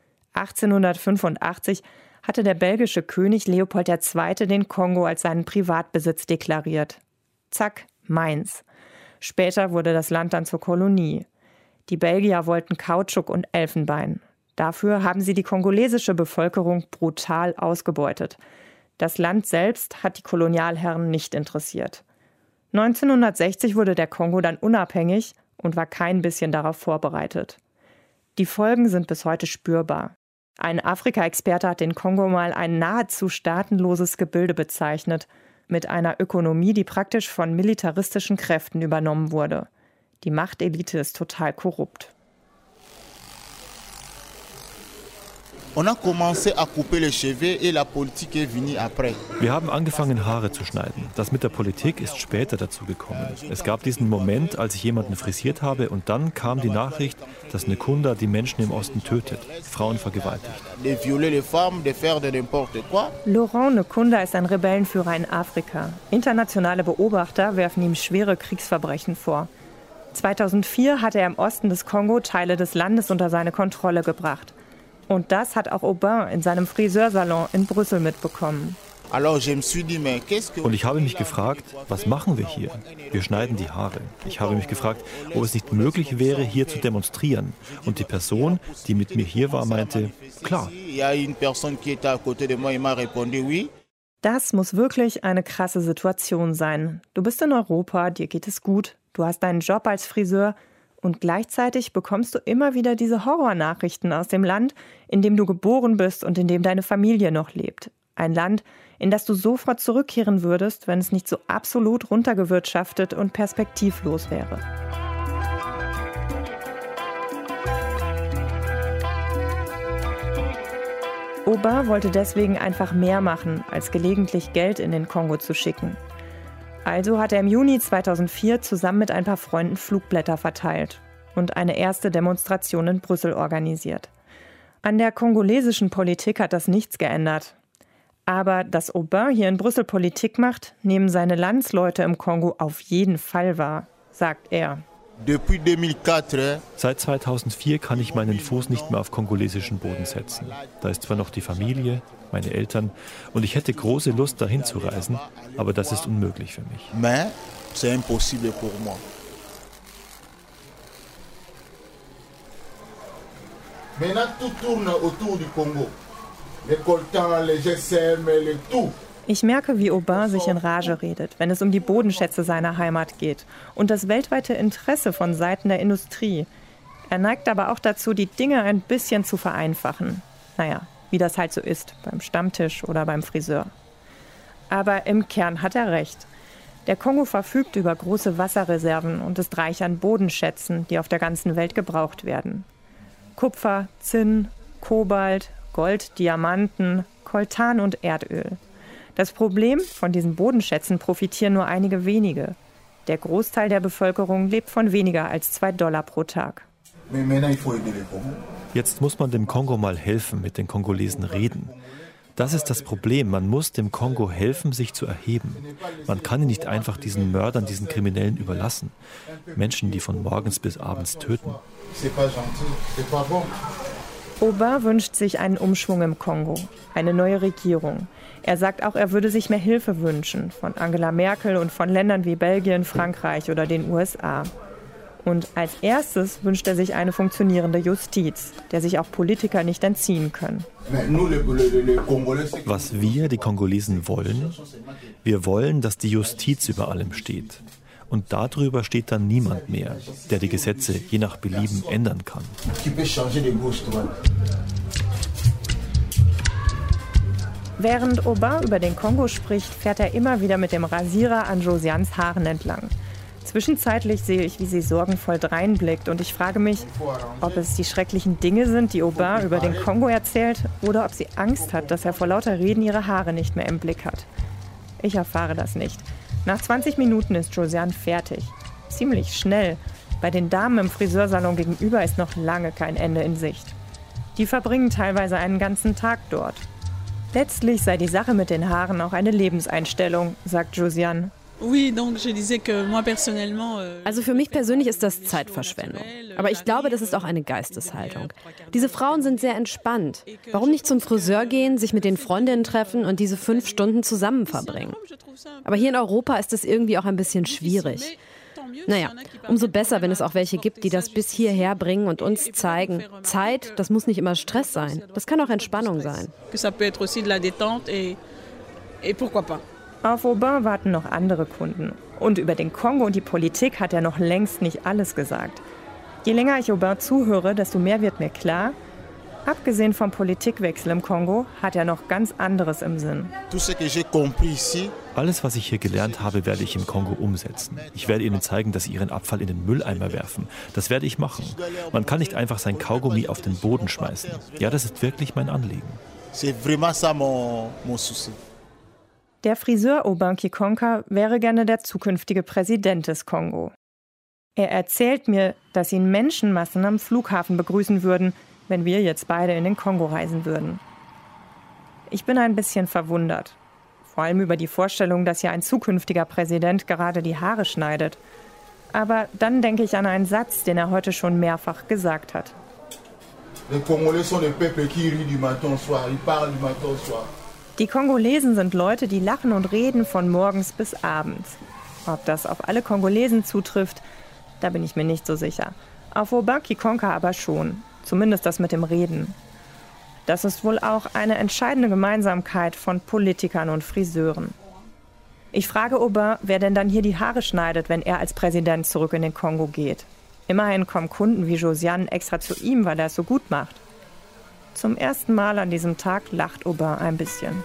1885 hatte der belgische König Leopold II. Den Kongo als seinen Privatbesitz deklariert. Zack, Mainz. Später wurde das Land dann zur Kolonie. Die Belgier wollten Kautschuk und Elfenbein. Dafür haben sie die kongolesische Bevölkerung brutal ausgebeutet. Das Land selbst hat die Kolonialherren nicht interessiert. 1960 wurde der Kongo dann unabhängig und war kein bisschen darauf vorbereitet. Die Folgen sind bis heute spürbar. Ein Afrika-Experte hat den Kongo mal ein nahezu staatenloses Gebilde bezeichnet, mit einer Ökonomie, die praktisch von militaristischen Kräften übernommen wurde. Die Machtelite ist total korrupt. Wir haben angefangen, Haare zu schneiden. Das mit der Politik ist später dazu gekommen. Es gab diesen Moment, als ich jemanden frisiert habe, und dann kam die Nachricht, dass Nkunda die Menschen im Osten tötet, Frauen vergewaltigt. Laurent Nkunda ist ein Rebellenführer in Afrika. Internationale Beobachter werfen ihm schwere Kriegsverbrechen vor. 2004 hat er im Osten des Kongo Teile des Landes unter seine Kontrolle gebracht. Und das hat auch Aubin in seinem Friseursalon in Brüssel mitbekommen. Und ich habe mich gefragt, was machen wir hier? Wir schneiden die Haare. Ich habe mich gefragt, ob es nicht möglich wäre, hier zu demonstrieren. Und die Person, die mit mir hier war, meinte, klar. Das muss wirklich eine krasse Situation sein. Du bist in Europa, dir geht es gut, du hast deinen Job als Friseur und gleichzeitig bekommst du immer wieder diese Horrornachrichten aus dem Land, in dem du geboren bist und in dem deine Familie noch lebt. Ein Land, in das du sofort zurückkehren würdest, wenn es nicht so absolut runtergewirtschaftet und perspektivlos wäre. Aubin wollte deswegen einfach mehr machen, als gelegentlich Geld in den Kongo zu schicken. Also hat er im Juni 2004 zusammen mit ein paar Freunden Flugblätter verteilt und eine erste Demonstration in Brüssel organisiert. An der kongolesischen Politik hat das nichts geändert. Aber dass Aubin hier in Brüssel Politik macht, nehmen seine Landsleute im Kongo auf jeden Fall wahr, sagt er. Seit 2004 kann ich meinen Fuß nicht mehr auf kongolesischen Boden setzen. Da ist zwar noch die Familie, meine Eltern, und ich hätte große Lust, dahin zu reisen, aber das ist unmöglich für mich. Ich merke, wie Aubin sich in Rage redet, wenn es um die Bodenschätze seiner Heimat geht und das weltweite Interesse von Seiten der Industrie. Er neigt aber auch dazu, die Dinge ein bisschen zu vereinfachen. Naja, wie das halt so ist, beim Stammtisch oder beim Friseur. Aber im Kern hat er recht. Der Kongo verfügt über große Wasserreserven und ist reich an Bodenschätzen, die auf der ganzen Welt gebraucht werden. Kupfer, Zinn, Kobalt, Gold, Diamanten, Koltan und Erdöl. Das Problem, von diesen Bodenschätzen profitieren nur einige wenige. Der Großteil der Bevölkerung lebt von weniger als $2 pro Tag. Jetzt muss man dem Kongo mal helfen, mit den Kongolesen reden. Das ist das Problem. Man muss dem Kongo helfen, sich zu erheben. Man kann ihn nicht einfach diesen Mördern, diesen Kriminellen überlassen. Menschen, die von morgens bis abends töten. Aubin wünscht sich einen Umschwung im Kongo, eine neue Regierung. Er sagt auch, er würde sich mehr Hilfe wünschen, von Angela Merkel und von Ländern wie Belgien, Frankreich oder den USA. Und als erstes wünscht er sich eine funktionierende Justiz, der sich auch Politiker nicht entziehen können. Was wir, die Kongolesen, wollen? Wir wollen, dass die Justiz über allem steht. Und darüber steht dann niemand mehr, der die Gesetze je nach Belieben ändern kann. Während Aubin über den Kongo spricht, fährt er immer wieder mit dem Rasierer an Josianes Haaren entlang. Zwischenzeitlich sehe ich, wie sie sorgenvoll dreinblickt und ich frage mich, ob es die schrecklichen Dinge sind, die Aubin über den Kongo erzählt, oder ob sie Angst hat, dass er vor lauter Reden ihre Haare nicht mehr im Blick hat. Ich erfahre das nicht. Nach 20 Minuten ist Josiane fertig. Ziemlich schnell. Bei den Damen im Friseursalon gegenüber ist noch lange kein Ende in Sicht. Die verbringen teilweise einen ganzen Tag dort. Letztlich sei die Sache mit den Haaren auch eine Lebenseinstellung, sagt Josiane. Also für mich persönlich ist das Zeitverschwendung. Aber ich glaube, das ist auch eine Geisteshaltung. Diese Frauen sind sehr entspannt. Warum nicht zum Friseur gehen, sich mit den Freundinnen treffen und diese 5 Stunden zusammen verbringen? Aber hier in Europa ist es irgendwie auch ein bisschen schwierig. Naja, umso besser, wenn es auch welche gibt, die das bis hierher bringen und uns zeigen. Zeit, das muss nicht immer Stress sein. Das kann auch Entspannung sein. Et pourquoi pas? Auf Aubin warten noch andere Kunden. Und über den Kongo und die Politik hat er noch längst nicht alles gesagt. Je länger ich Aubin zuhöre, desto mehr wird mir klar, abgesehen vom Politikwechsel im Kongo hat er noch ganz anderes im Sinn. Alles, was ich hier gelernt habe, werde ich im Kongo umsetzen. Ich werde ihnen zeigen, dass sie ihren Abfall in den Mülleimer werfen. Das werde ich machen. Man kann nicht einfach sein Kaugummi auf den Boden schmeißen. Ja, das ist wirklich mein Anliegen. Der Friseur Aubin Kikonka wäre gerne der zukünftige Präsident des Kongo. Er erzählt mir, dass ihn Menschenmassen am Flughafen begrüßen würden, wenn wir jetzt beide in den Kongo reisen würden. Ich bin ein bisschen verwundert. Vor allem über die Vorstellung, dass hier ein zukünftiger Präsident gerade die Haare schneidet. Aber dann denke ich an einen Satz, den er heute schon mehrfach gesagt hat. Die Kongolesen sind Leute, die lachen und reden von morgens bis abends. Ob das auf alle Kongolesen zutrifft, da bin ich mir nicht so sicher. Auf Aubin Kikonka aber schon. Zumindest das mit dem Reden. Das ist wohl auch eine entscheidende Gemeinsamkeit von Politikern und Friseuren. Ich frage Aubin, wer denn dann hier die Haare schneidet, wenn er als Präsident zurück in den Kongo geht. Immerhin kommen Kunden wie Josiane extra zu ihm, weil er es so gut macht. Zum ersten Mal an diesem Tag lacht Aubin ein bisschen.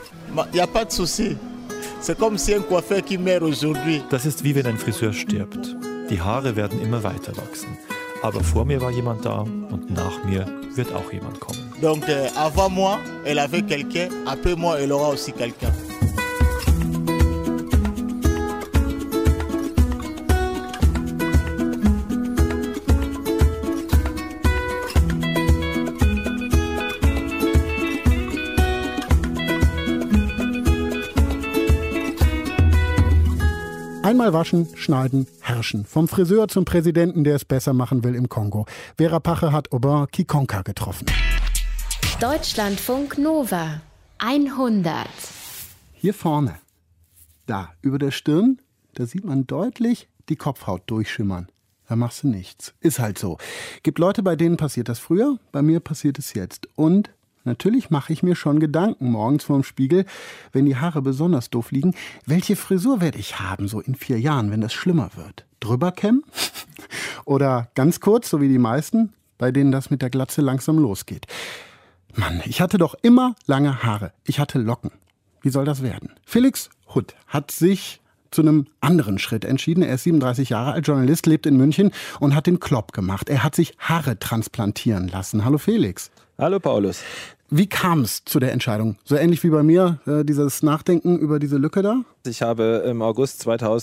Das ist wie wenn ein Friseur stirbt. Die Haare werden immer weiter wachsen. Aber vor mir war jemand da und nach mir wird auch jemand kommen. Donc avant moi, elle avait quelqu'un, après moi, elle aura aussi quelqu'un. Einmal waschen, schneiden, herrschen. Vom Friseur zum Präsidenten, der es besser machen will im Kongo. Vera Pache hat Aubin Kikonka getroffen. Deutschlandfunk Nova 100. Hier vorne, da über der Stirn, da sieht man deutlich die Kopfhaut durchschimmern. Da machst du nichts. Ist halt so. Gibt Leute, bei denen passiert das früher, bei mir passiert es jetzt. Und natürlich mache ich mir schon Gedanken morgens vorm Spiegel, wenn die Haare besonders doof liegen. Welche Frisur werde ich haben, so in 4 Jahren, wenn das schlimmer wird? Drüber kämmen? Oder ganz kurz, so wie die meisten, bei denen das mit der Glatze langsam losgeht? Mann, ich hatte doch immer lange Haare. Ich hatte Locken. Wie soll das werden? Felix Hutt hat sich zu einem anderen Schritt entschieden. Er ist 37 Jahre alt, Journalist, lebt in München und hat den Klopp gemacht. Er hat sich Haare transplantieren lassen. Hallo Felix. Hallo Paulus. Wie kam es zu der Entscheidung? So ähnlich wie bei mir, dieses Nachdenken über diese Lücke da? Ich habe im August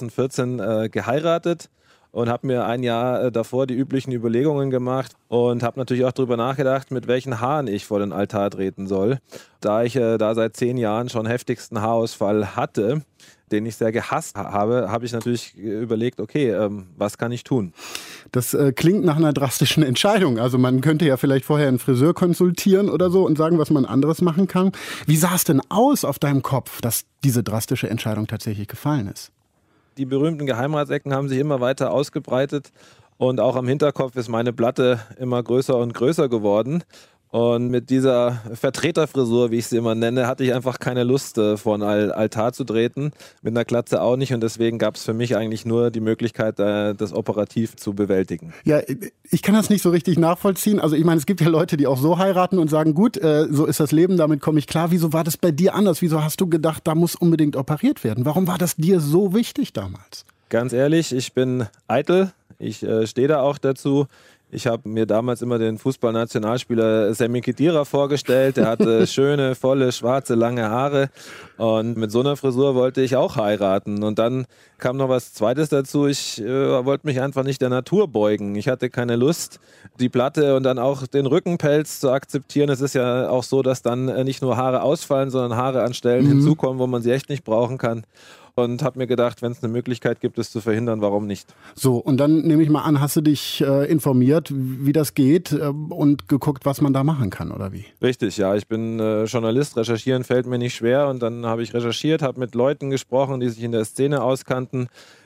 2014 geheiratet und habe mir ein Jahr davor die üblichen Überlegungen gemacht und habe natürlich auch darüber nachgedacht, mit welchen Haaren ich vor den Altar treten soll. Da ich da seit 10 Jahren schon heftigsten Haarausfall hatte, den ich sehr gehasst habe, habe ich natürlich überlegt, okay, was kann ich tun? Das klingt nach einer drastischen Entscheidung. Also man könnte ja vielleicht vorher einen Friseur konsultieren oder so und sagen, was man anderes machen kann. Wie sah es denn aus auf deinem Kopf, dass diese drastische Entscheidung tatsächlich gefallen ist? Die berühmten Geheimratsecken haben sich immer weiter ausgebreitet und auch am Hinterkopf ist meine Platte immer größer und größer geworden. Und mit dieser Vertreterfrisur, wie ich sie immer nenne, hatte ich einfach keine Lust, vor einen Altar zu treten. Mit einer Glatze auch nicht. Und deswegen gab es für mich eigentlich nur die Möglichkeit, das operativ zu bewältigen. Ja, ich kann das nicht so richtig nachvollziehen. Also ich meine, es gibt ja Leute, die auch so heiraten und sagen, gut, so ist das Leben, damit komme ich klar. Wieso war das bei dir anders? Wieso hast du gedacht, da muss unbedingt operiert werden? Warum war das dir so wichtig damals? Ganz ehrlich, ich bin eitel. Ich stehe da auch dazu. Ich habe mir damals immer den Fußballnationalspieler Sami Khedira vorgestellt. Der hatte schöne, volle, schwarze, lange Haare. Und mit so einer Frisur wollte ich auch heiraten. Und dann kam noch was Zweites dazu. Ich wollte mich einfach nicht der Natur beugen. Ich hatte keine Lust, die Platte und dann auch den Rückenpelz zu akzeptieren. Es ist ja auch so, dass dann nicht nur Haare ausfallen, sondern Haare an Stellen hinzukommen, wo man sie echt nicht brauchen kann. Und habe mir gedacht, wenn es eine Möglichkeit gibt, es zu verhindern, warum nicht? So, und dann nehme ich mal an, hast du dich informiert, wie das geht und geguckt, was man da machen kann, oder wie? Richtig, ja. Ich bin Journalist, recherchieren fällt mir nicht schwer. Und dann habe ich recherchiert, habe mit Leuten gesprochen, die sich in der Szene auskannten,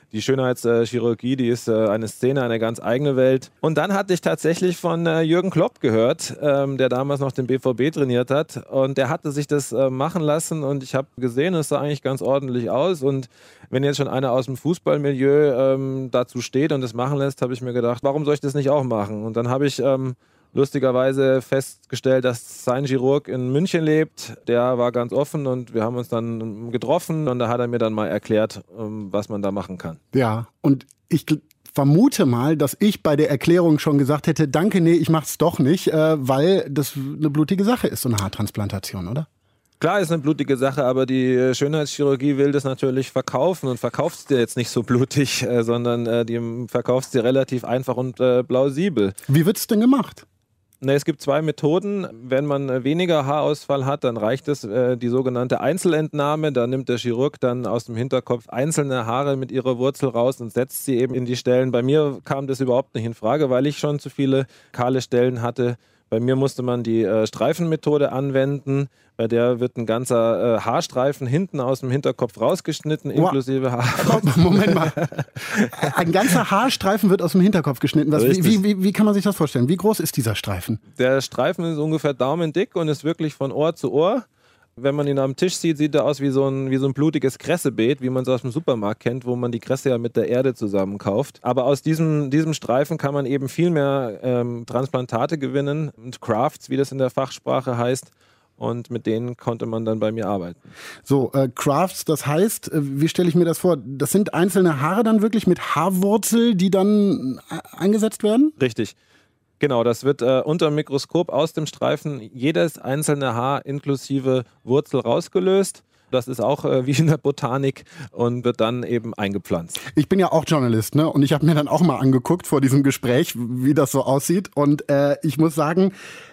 Die Schönheitschirurgie, die ist eine Szene, eine ganz eigene Welt. Und dann hatte ich tatsächlich von Jürgen Klopp gehört, der damals noch den BVB trainiert hat. Und der hatte sich das machen lassen und ich habe gesehen, es sah eigentlich ganz ordentlich aus. Und wenn jetzt schon einer aus dem Fußballmilieu dazu steht und das machen lässt, habe ich mir gedacht, warum soll ich das nicht auch machen? Und dann habe ich lustigerweise festgestellt, dass sein Chirurg in München lebt. Der war ganz offen und wir haben uns dann getroffen und da hat er mir dann mal erklärt, was man da machen kann. Ja, und ich vermute mal, dass ich bei der Erklärung schon gesagt hätte, danke, nee, ich mach's doch nicht, weil das eine blutige Sache ist, so eine Haartransplantation, oder? Klar, ist eine blutige Sache, aber die Schönheitschirurgie will das natürlich verkaufen und verkauft es dir jetzt nicht so blutig, sondern die verkauft es dir relativ einfach und plausibel. Wie wird es denn gemacht? Es gibt 2 Methoden. Wenn man weniger Haarausfall hat, dann reicht es die sogenannte Einzelentnahme. Da nimmt der Chirurg dann aus dem Hinterkopf einzelne Haare mit ihrer Wurzel raus und setzt sie eben in die Stellen. Bei mir kam das überhaupt nicht in Frage, weil ich schon zu viele kahle Stellen hatte. Bei mir musste man die Streifenmethode anwenden. Bei der wird ein ganzer Haarstreifen hinten aus dem Hinterkopf rausgeschnitten, inklusive Haar. Moment mal. Ein ganzer Haarstreifen wird aus dem Hinterkopf geschnitten. Wie kann man sich das vorstellen? Wie groß ist dieser Streifen? Der Streifen ist ungefähr daumendick und ist wirklich von Ohr zu Ohr. Wenn man ihn am Tisch sieht, sieht er aus wie so ein blutiges Kressebeet, wie man es aus dem Supermarkt kennt, wo man die Kresse ja mit der Erde zusammenkauft. Aber aus diesem Streifen kann man eben viel mehr Transplantate gewinnen und Grafts, wie das in der Fachsprache heißt. Und mit denen konnte man dann bei mir arbeiten. So, Grafts, das heißt, wie stelle ich mir das vor? Das sind einzelne Haare dann wirklich mit Haarwurzel, die dann eingesetzt werden? Richtig. Genau, das wird unter dem Mikroskop aus dem Streifen jedes einzelne Haar inklusive Wurzel rausgelöst. Das ist auch wie in der Botanik und wird dann eben eingepflanzt. Ich bin ja auch Journalist, ne? Und ich habe mir dann auch mal angeguckt vor diesem Gespräch, wie das so aussieht. Und ich muss sagen,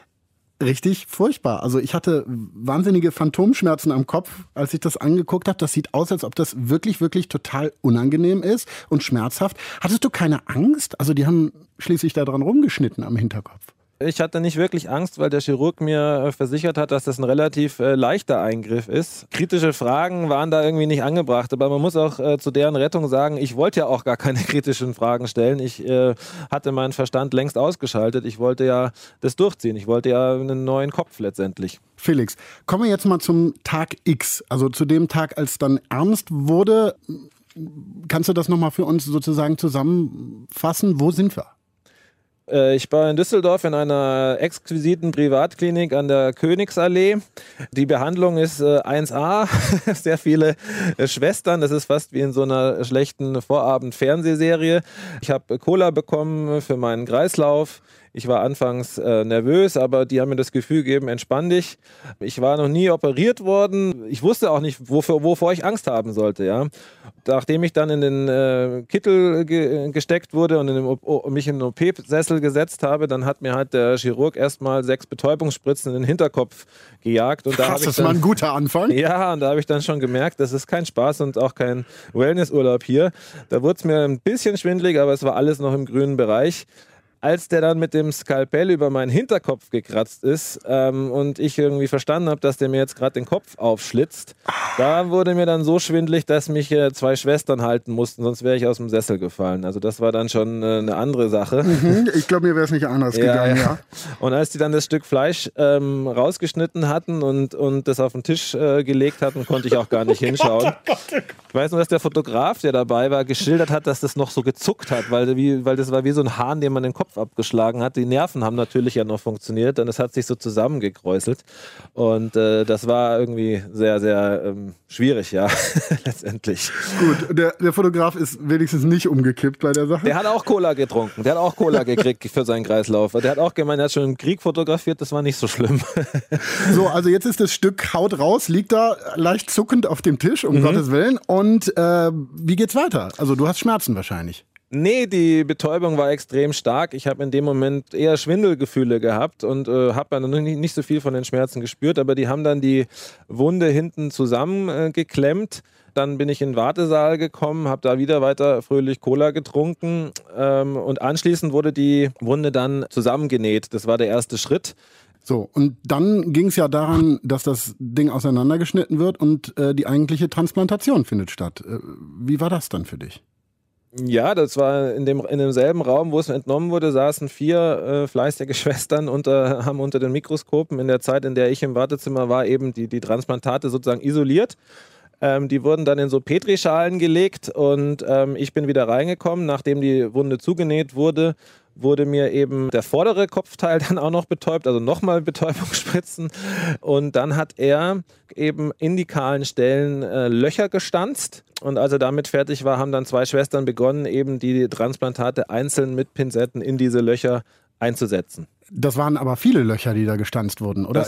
richtig furchtbar. Also ich hatte wahnsinnige Phantomschmerzen am Kopf, als ich das angeguckt habe. Das sieht aus, als ob das wirklich, wirklich total unangenehm ist und schmerzhaft. Hattest du keine Angst? Also die haben schließlich da dran rumgeschnitten am Hinterkopf. Ich hatte nicht wirklich Angst, weil der Chirurg mir versichert hat, dass das ein relativ leichter Eingriff ist. Kritische Fragen waren da irgendwie nicht angebracht, aber man muss auch zu deren Rettung sagen, ich wollte ja auch gar keine kritischen Fragen stellen. Ich hatte meinen Verstand längst ausgeschaltet. Ich wollte ja das durchziehen. Ich wollte ja einen neuen Kopf letztendlich. Felix, kommen wir jetzt mal zum Tag X, also zu dem Tag, als dann ernst wurde. Kannst du das nochmal für uns sozusagen zusammenfassen? Wo sind wir? Ich war in Düsseldorf in einer exquisiten Privatklinik an der Königsallee. Die Behandlung ist 1A, sehr viele Schwestern. Das ist fast wie in so einer schlechten Vorabend-Fernsehserie. Ich habe Cola bekommen für meinen Kreislauf. Ich war anfangs nervös, aber die haben mir das Gefühl gegeben, entspann dich. Ich war noch nie operiert worden. Ich wusste auch nicht, wovor ich Angst haben sollte. Ja. Nachdem ich dann in den Kittel gesteckt wurde und mich in den OP-Sessel gesetzt habe, dann hat mir halt der Chirurg erstmal 6 Betäubungsspritzen in den Hinterkopf gejagt. Und das ist mal ein guter Anfang. Ja, und da habe ich dann schon gemerkt, das ist kein Spaß und auch kein Wellnessurlaub hier. Da wurde es mir ein bisschen schwindelig, aber es war alles noch im grünen Bereich. Als der dann mit dem Skalpell über meinen Hinterkopf gekratzt ist und ich irgendwie verstanden habe, dass der mir jetzt gerade den Kopf aufschlitzt, da wurde mir dann so schwindelig, dass mich 2 Schwestern halten mussten, sonst wäre ich aus dem Sessel gefallen. Also das war dann schon eine andere Sache. Ich glaube, mir wäre es nicht anders gegangen. Ja. Und als die dann das Stück Fleisch rausgeschnitten hatten und das auf den Tisch gelegt hatten, konnte ich auch gar nicht hinschauen. Ich weiß nur, dass der Fotograf, der dabei war, geschildert hat, dass das noch so gezuckt hat, weil das war wie so ein Hahn, den man den Kopf abgeschlagen hat. Die Nerven haben natürlich ja noch funktioniert und es hat sich so zusammengekräuselt. Und das war irgendwie sehr, sehr schwierig, ja, letztendlich. Gut, der Fotograf ist wenigstens nicht umgekippt bei der Sache. Der hat auch Cola getrunken. Der hat auch Cola gekriegt für seinen Kreislauf. Der hat auch gemeint, er hat schon im Krieg fotografiert, das war nicht so schlimm. So, also jetzt ist das Stück Haut raus, liegt da leicht zuckend auf dem Tisch, um Gottes Willen. Und wie geht's weiter? Also du hast Schmerzen wahrscheinlich. Nee, die Betäubung war extrem stark. Ich habe in dem Moment eher Schwindelgefühle gehabt und habe dann nicht so viel von den Schmerzen gespürt, aber die haben dann die Wunde hinten zusammengeklemmt. Dann bin ich in den Wartesaal gekommen, habe da wieder weiter fröhlich Cola getrunken und anschließend wurde die Wunde dann zusammengenäht. Das war der erste Schritt. So, und dann ging es ja daran, dass das Ding auseinandergeschnitten wird und die eigentliche Transplantation findet statt. Wie war das dann für dich? Ja, das war in demselben Raum, wo es entnommen wurde, saßen 4 fleißige Schwestern haben unter den Mikroskopen in der Zeit, in der ich im Wartezimmer war, eben die Transplantate sozusagen isoliert. Die wurden dann in so Petrischalen gelegt und ich bin wieder reingekommen. Nachdem die Wunde zugenäht wurde mir eben der vordere Kopfteil dann auch noch betäubt, also nochmal Betäubungsspritzen. Und dann hat er eben in die kahlen Stellen Löcher gestanzt. Und als er damit fertig war, haben dann 2 Schwestern begonnen, eben die Transplantate einzeln mit Pinzetten in diese Löcher einzusetzen. Das waren aber viele Löcher, die da gestanzt wurden, oder? Das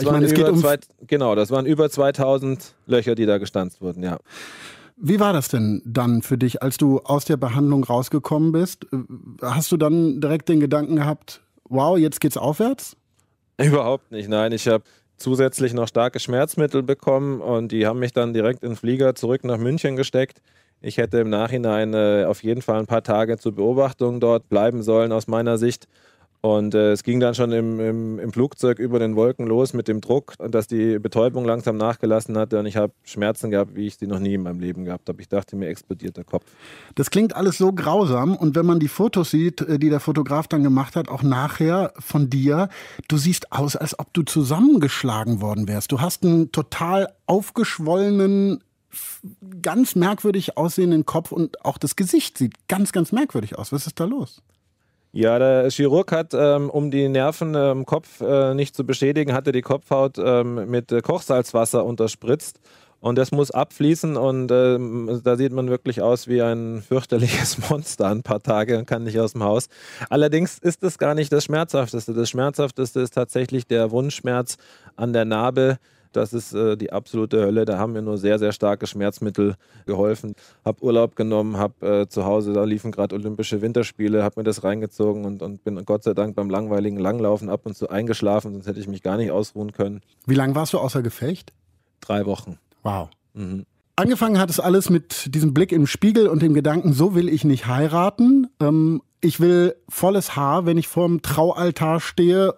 waren über 2000 Löcher, die da gestanzt wurden, ja. Wie war das denn dann für dich, als du aus der Behandlung rausgekommen bist? Hast du dann direkt den Gedanken gehabt, wow, jetzt geht's aufwärts? Überhaupt nicht, nein. Ich habe zusätzlich noch starke Schmerzmittel bekommen und die haben mich dann direkt in den Flieger zurück nach München gesteckt. Ich hätte im Nachhinein auf jeden Fall ein paar Tage zur Beobachtung dort bleiben sollen aus meiner Sicht. Und es ging dann schon im Flugzeug über den Wolken los mit dem Druck, dass die Betäubung langsam nachgelassen hatte und ich habe Schmerzen gehabt, wie ich sie noch nie in meinem Leben gehabt habe. Ich dachte, mir explodiert der Kopf. Das klingt alles so grausam und wenn man die Fotos sieht, die der Fotograf dann gemacht hat, auch nachher von dir, du siehst aus, als ob du zusammengeschlagen worden wärst. Du hast einen total aufgeschwollenen, ganz merkwürdig aussehenden Kopf und auch das Gesicht sieht ganz, ganz merkwürdig aus. Was ist da los? Ja, der Chirurg hat, um die Nerven im Kopf nicht zu beschädigen, hatte die Kopfhaut mit Kochsalzwasser unterspritzt und das muss abfließen und da sieht man wirklich aus wie ein fürchterliches Monster ein paar Tage und kann nicht aus dem Haus. Allerdings ist das gar nicht das Schmerzhafteste. Das Schmerzhafteste ist tatsächlich der Wundschmerz an der Narbe. Das ist die absolute Hölle. Da haben mir nur sehr, sehr starke Schmerzmittel geholfen. Hab Urlaub genommen, hab zu Hause, da liefen gerade Olympische Winterspiele, hab mir das reingezogen und bin Gott sei Dank beim langweiligen Langlaufen ab und zu eingeschlafen, sonst hätte ich mich gar nicht ausruhen können. Wie lange warst du außer Gefecht? 3 Wochen. Wow. Mhm. Angefangen hat es alles mit diesem Blick im Spiegel und dem Gedanken, so will ich nicht heiraten. Ich will volles Haar, wenn ich vorm Traualtar stehe.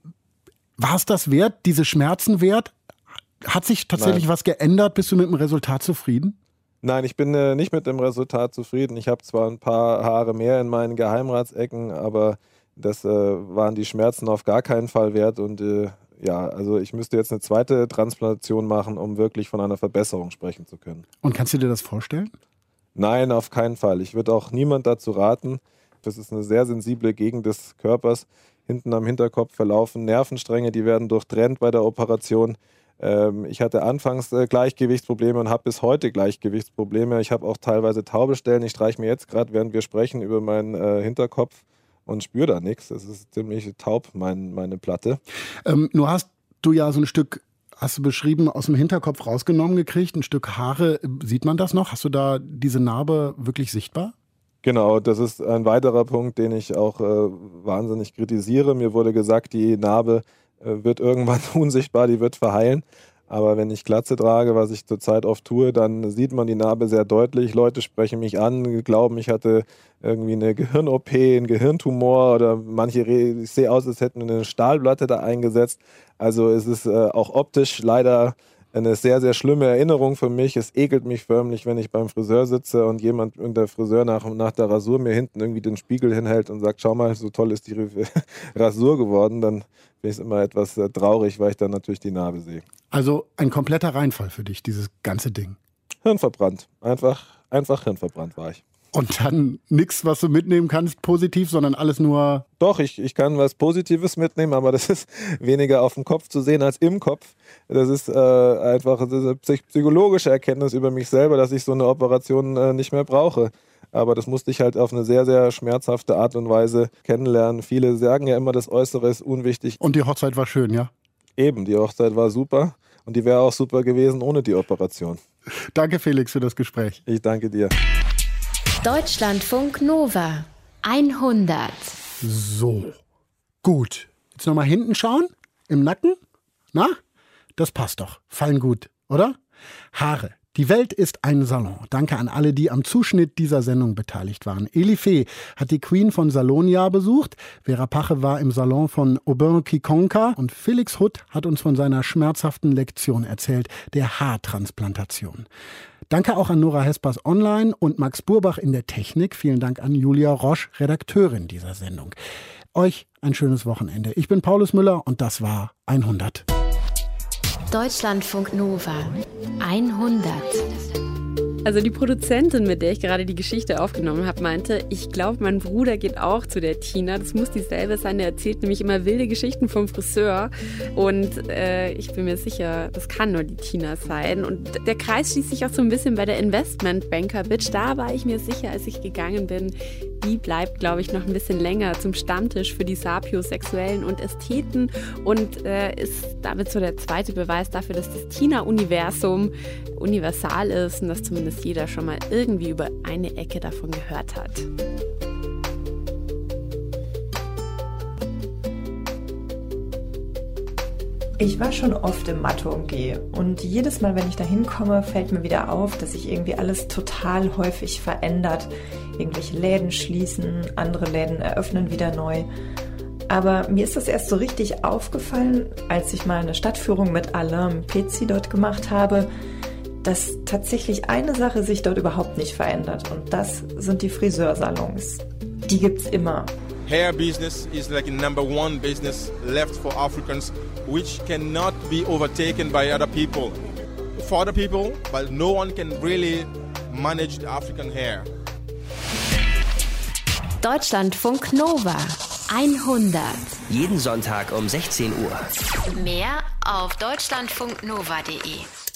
War es das wert, diese Schmerzen wert? Hat sich tatsächlich was geändert? Bist du mit dem Resultat zufrieden? Nein, ich bin nicht mit dem Resultat zufrieden. Ich habe zwar ein paar Haare mehr in meinen Geheimratsecken, aber das waren die Schmerzen auf gar keinen Fall wert. Und also ich müsste jetzt eine zweite Transplantation machen, um wirklich von einer Verbesserung sprechen zu können. Und kannst du dir das vorstellen? Nein, auf keinen Fall. Ich würde auch niemand dazu raten. Das ist eine sehr sensible Gegend des Körpers. Hinten am Hinterkopf verlaufen Nervenstränge, die werden durchtrennt bei der Operation. Ich hatte anfangs Gleichgewichtsprobleme und habe bis heute Gleichgewichtsprobleme. Ich habe auch teilweise taube Stellen. Ich streiche mir jetzt gerade, während wir sprechen, über meinen Hinterkopf und spüre da nichts. Das ist ziemlich taub, meine Platte. Nur hast du ja so ein Stück, hast du beschrieben, aus dem Hinterkopf rausgenommen gekriegt, ein Stück Haare. Sieht man das noch? Hast du da diese Narbe wirklich sichtbar? Genau, das ist ein weiterer Punkt, den ich auch wahnsinnig kritisiere. Mir wurde gesagt, die Narbe wird irgendwann unsichtbar, die wird verheilen. Aber wenn ich Glatze trage, was ich zurzeit oft tue, dann sieht man die Narbe sehr deutlich. Leute sprechen mich an, glauben, ich hatte irgendwie eine Gehirn-OP, einen Gehirntumor oder ich sehe aus, als hätten eine Stahlplatte da eingesetzt. Also es ist auch optisch leider eine sehr, sehr schlimme Erinnerung für mich. Es ekelt mich förmlich, wenn ich beim Friseur sitze und der Friseur nach der Rasur mir hinten irgendwie den Spiegel hinhält und sagt, schau mal, so toll ist die Rasur geworden. Dann bin ich immer etwas traurig, weil ich dann natürlich die Narbe sehe. Also ein kompletter Reinfall für dich, dieses ganze Ding. Hirnverbrannt. Einfach hirnverbrannt war ich. Und dann nichts, was du mitnehmen kannst, positiv, sondern alles nur... Doch, ich kann was Positives mitnehmen, aber das ist weniger auf dem Kopf zu sehen als im Kopf. Das ist einfach eine psychologische Erkenntnis über mich selber, dass ich so eine Operation nicht mehr brauche. Aber das musste ich halt auf eine sehr, sehr schmerzhafte Art und Weise kennenlernen. Viele sagen ja immer, das Äußere ist unwichtig. Und die Hochzeit war schön, ja? Eben, die Hochzeit war super. Und die wäre auch super gewesen ohne die Operation. Danke, Felix, für das Gespräch. Ich danke dir. Deutschlandfunk Nova 100. So, gut. Jetzt nochmal hinten schauen, im Nacken. Na, das passt doch. Fallen gut, oder? Haare, Die Welt ist ein Salon. Danke an alle, die am Zuschnitt dieser Sendung beteiligt waren. Eli Fee hat die Queen von Salonia besucht. Vera Pache war im Salon von Aubin-Quiconca. Und Felix Hutt hat uns von seiner schmerzhaften Lektion erzählt, der Haartransplantation. Danke auch an Nora Hespers online und Max Burbach in der Technik. Vielen Dank an Julia Roche, Redakteurin dieser Sendung. Euch ein schönes Wochenende. Ich bin Paulus Müller und das war 100. Deutschlandfunk Nova 100. Also die Produzentin, mit der ich gerade die Geschichte aufgenommen habe, meinte, ich glaube, mein Bruder geht auch zu der Tina. Das muss dieselbe sein. Der erzählt nämlich immer wilde Geschichten vom Friseur. Und ich bin mir sicher, das kann nur die Tina sein. Und der Kreis schließt sich auch so ein bisschen bei der Investmentbanker-Bitch. Da war ich mir sicher, als ich gegangen bin, die bleibt, glaube ich, noch ein bisschen länger zum Stammtisch für die Sapiosexuellen und Ästheten und ist damit so der zweite Beweis dafür, dass das Tina-Universum universal ist und dass zumindest jeder schon mal irgendwie über eine Ecke davon gehört hat. Ich war schon oft im Mathe-UG und jedes Mal, wenn ich da hinkomme, fällt mir wieder auf, dass sich irgendwie alles total häufig verändert. Irgendwelche Läden schließen, andere Läden eröffnen wieder neu. Aber mir ist das erst so richtig aufgefallen, als ich mal eine Stadtführung mit Alain Pezi dort gemacht habe, dass tatsächlich eine Sache sich dort überhaupt nicht verändert. Und das sind die Friseursalons. Die gibt's immer. Hair business is like the number one business left for Africans, which cannot be overtaken by other people. For other people, but no one can really manage the African hair. Deutschlandfunk Nova 100. Jeden Sonntag um 16 Uhr. Mehr auf deutschlandfunknova.de.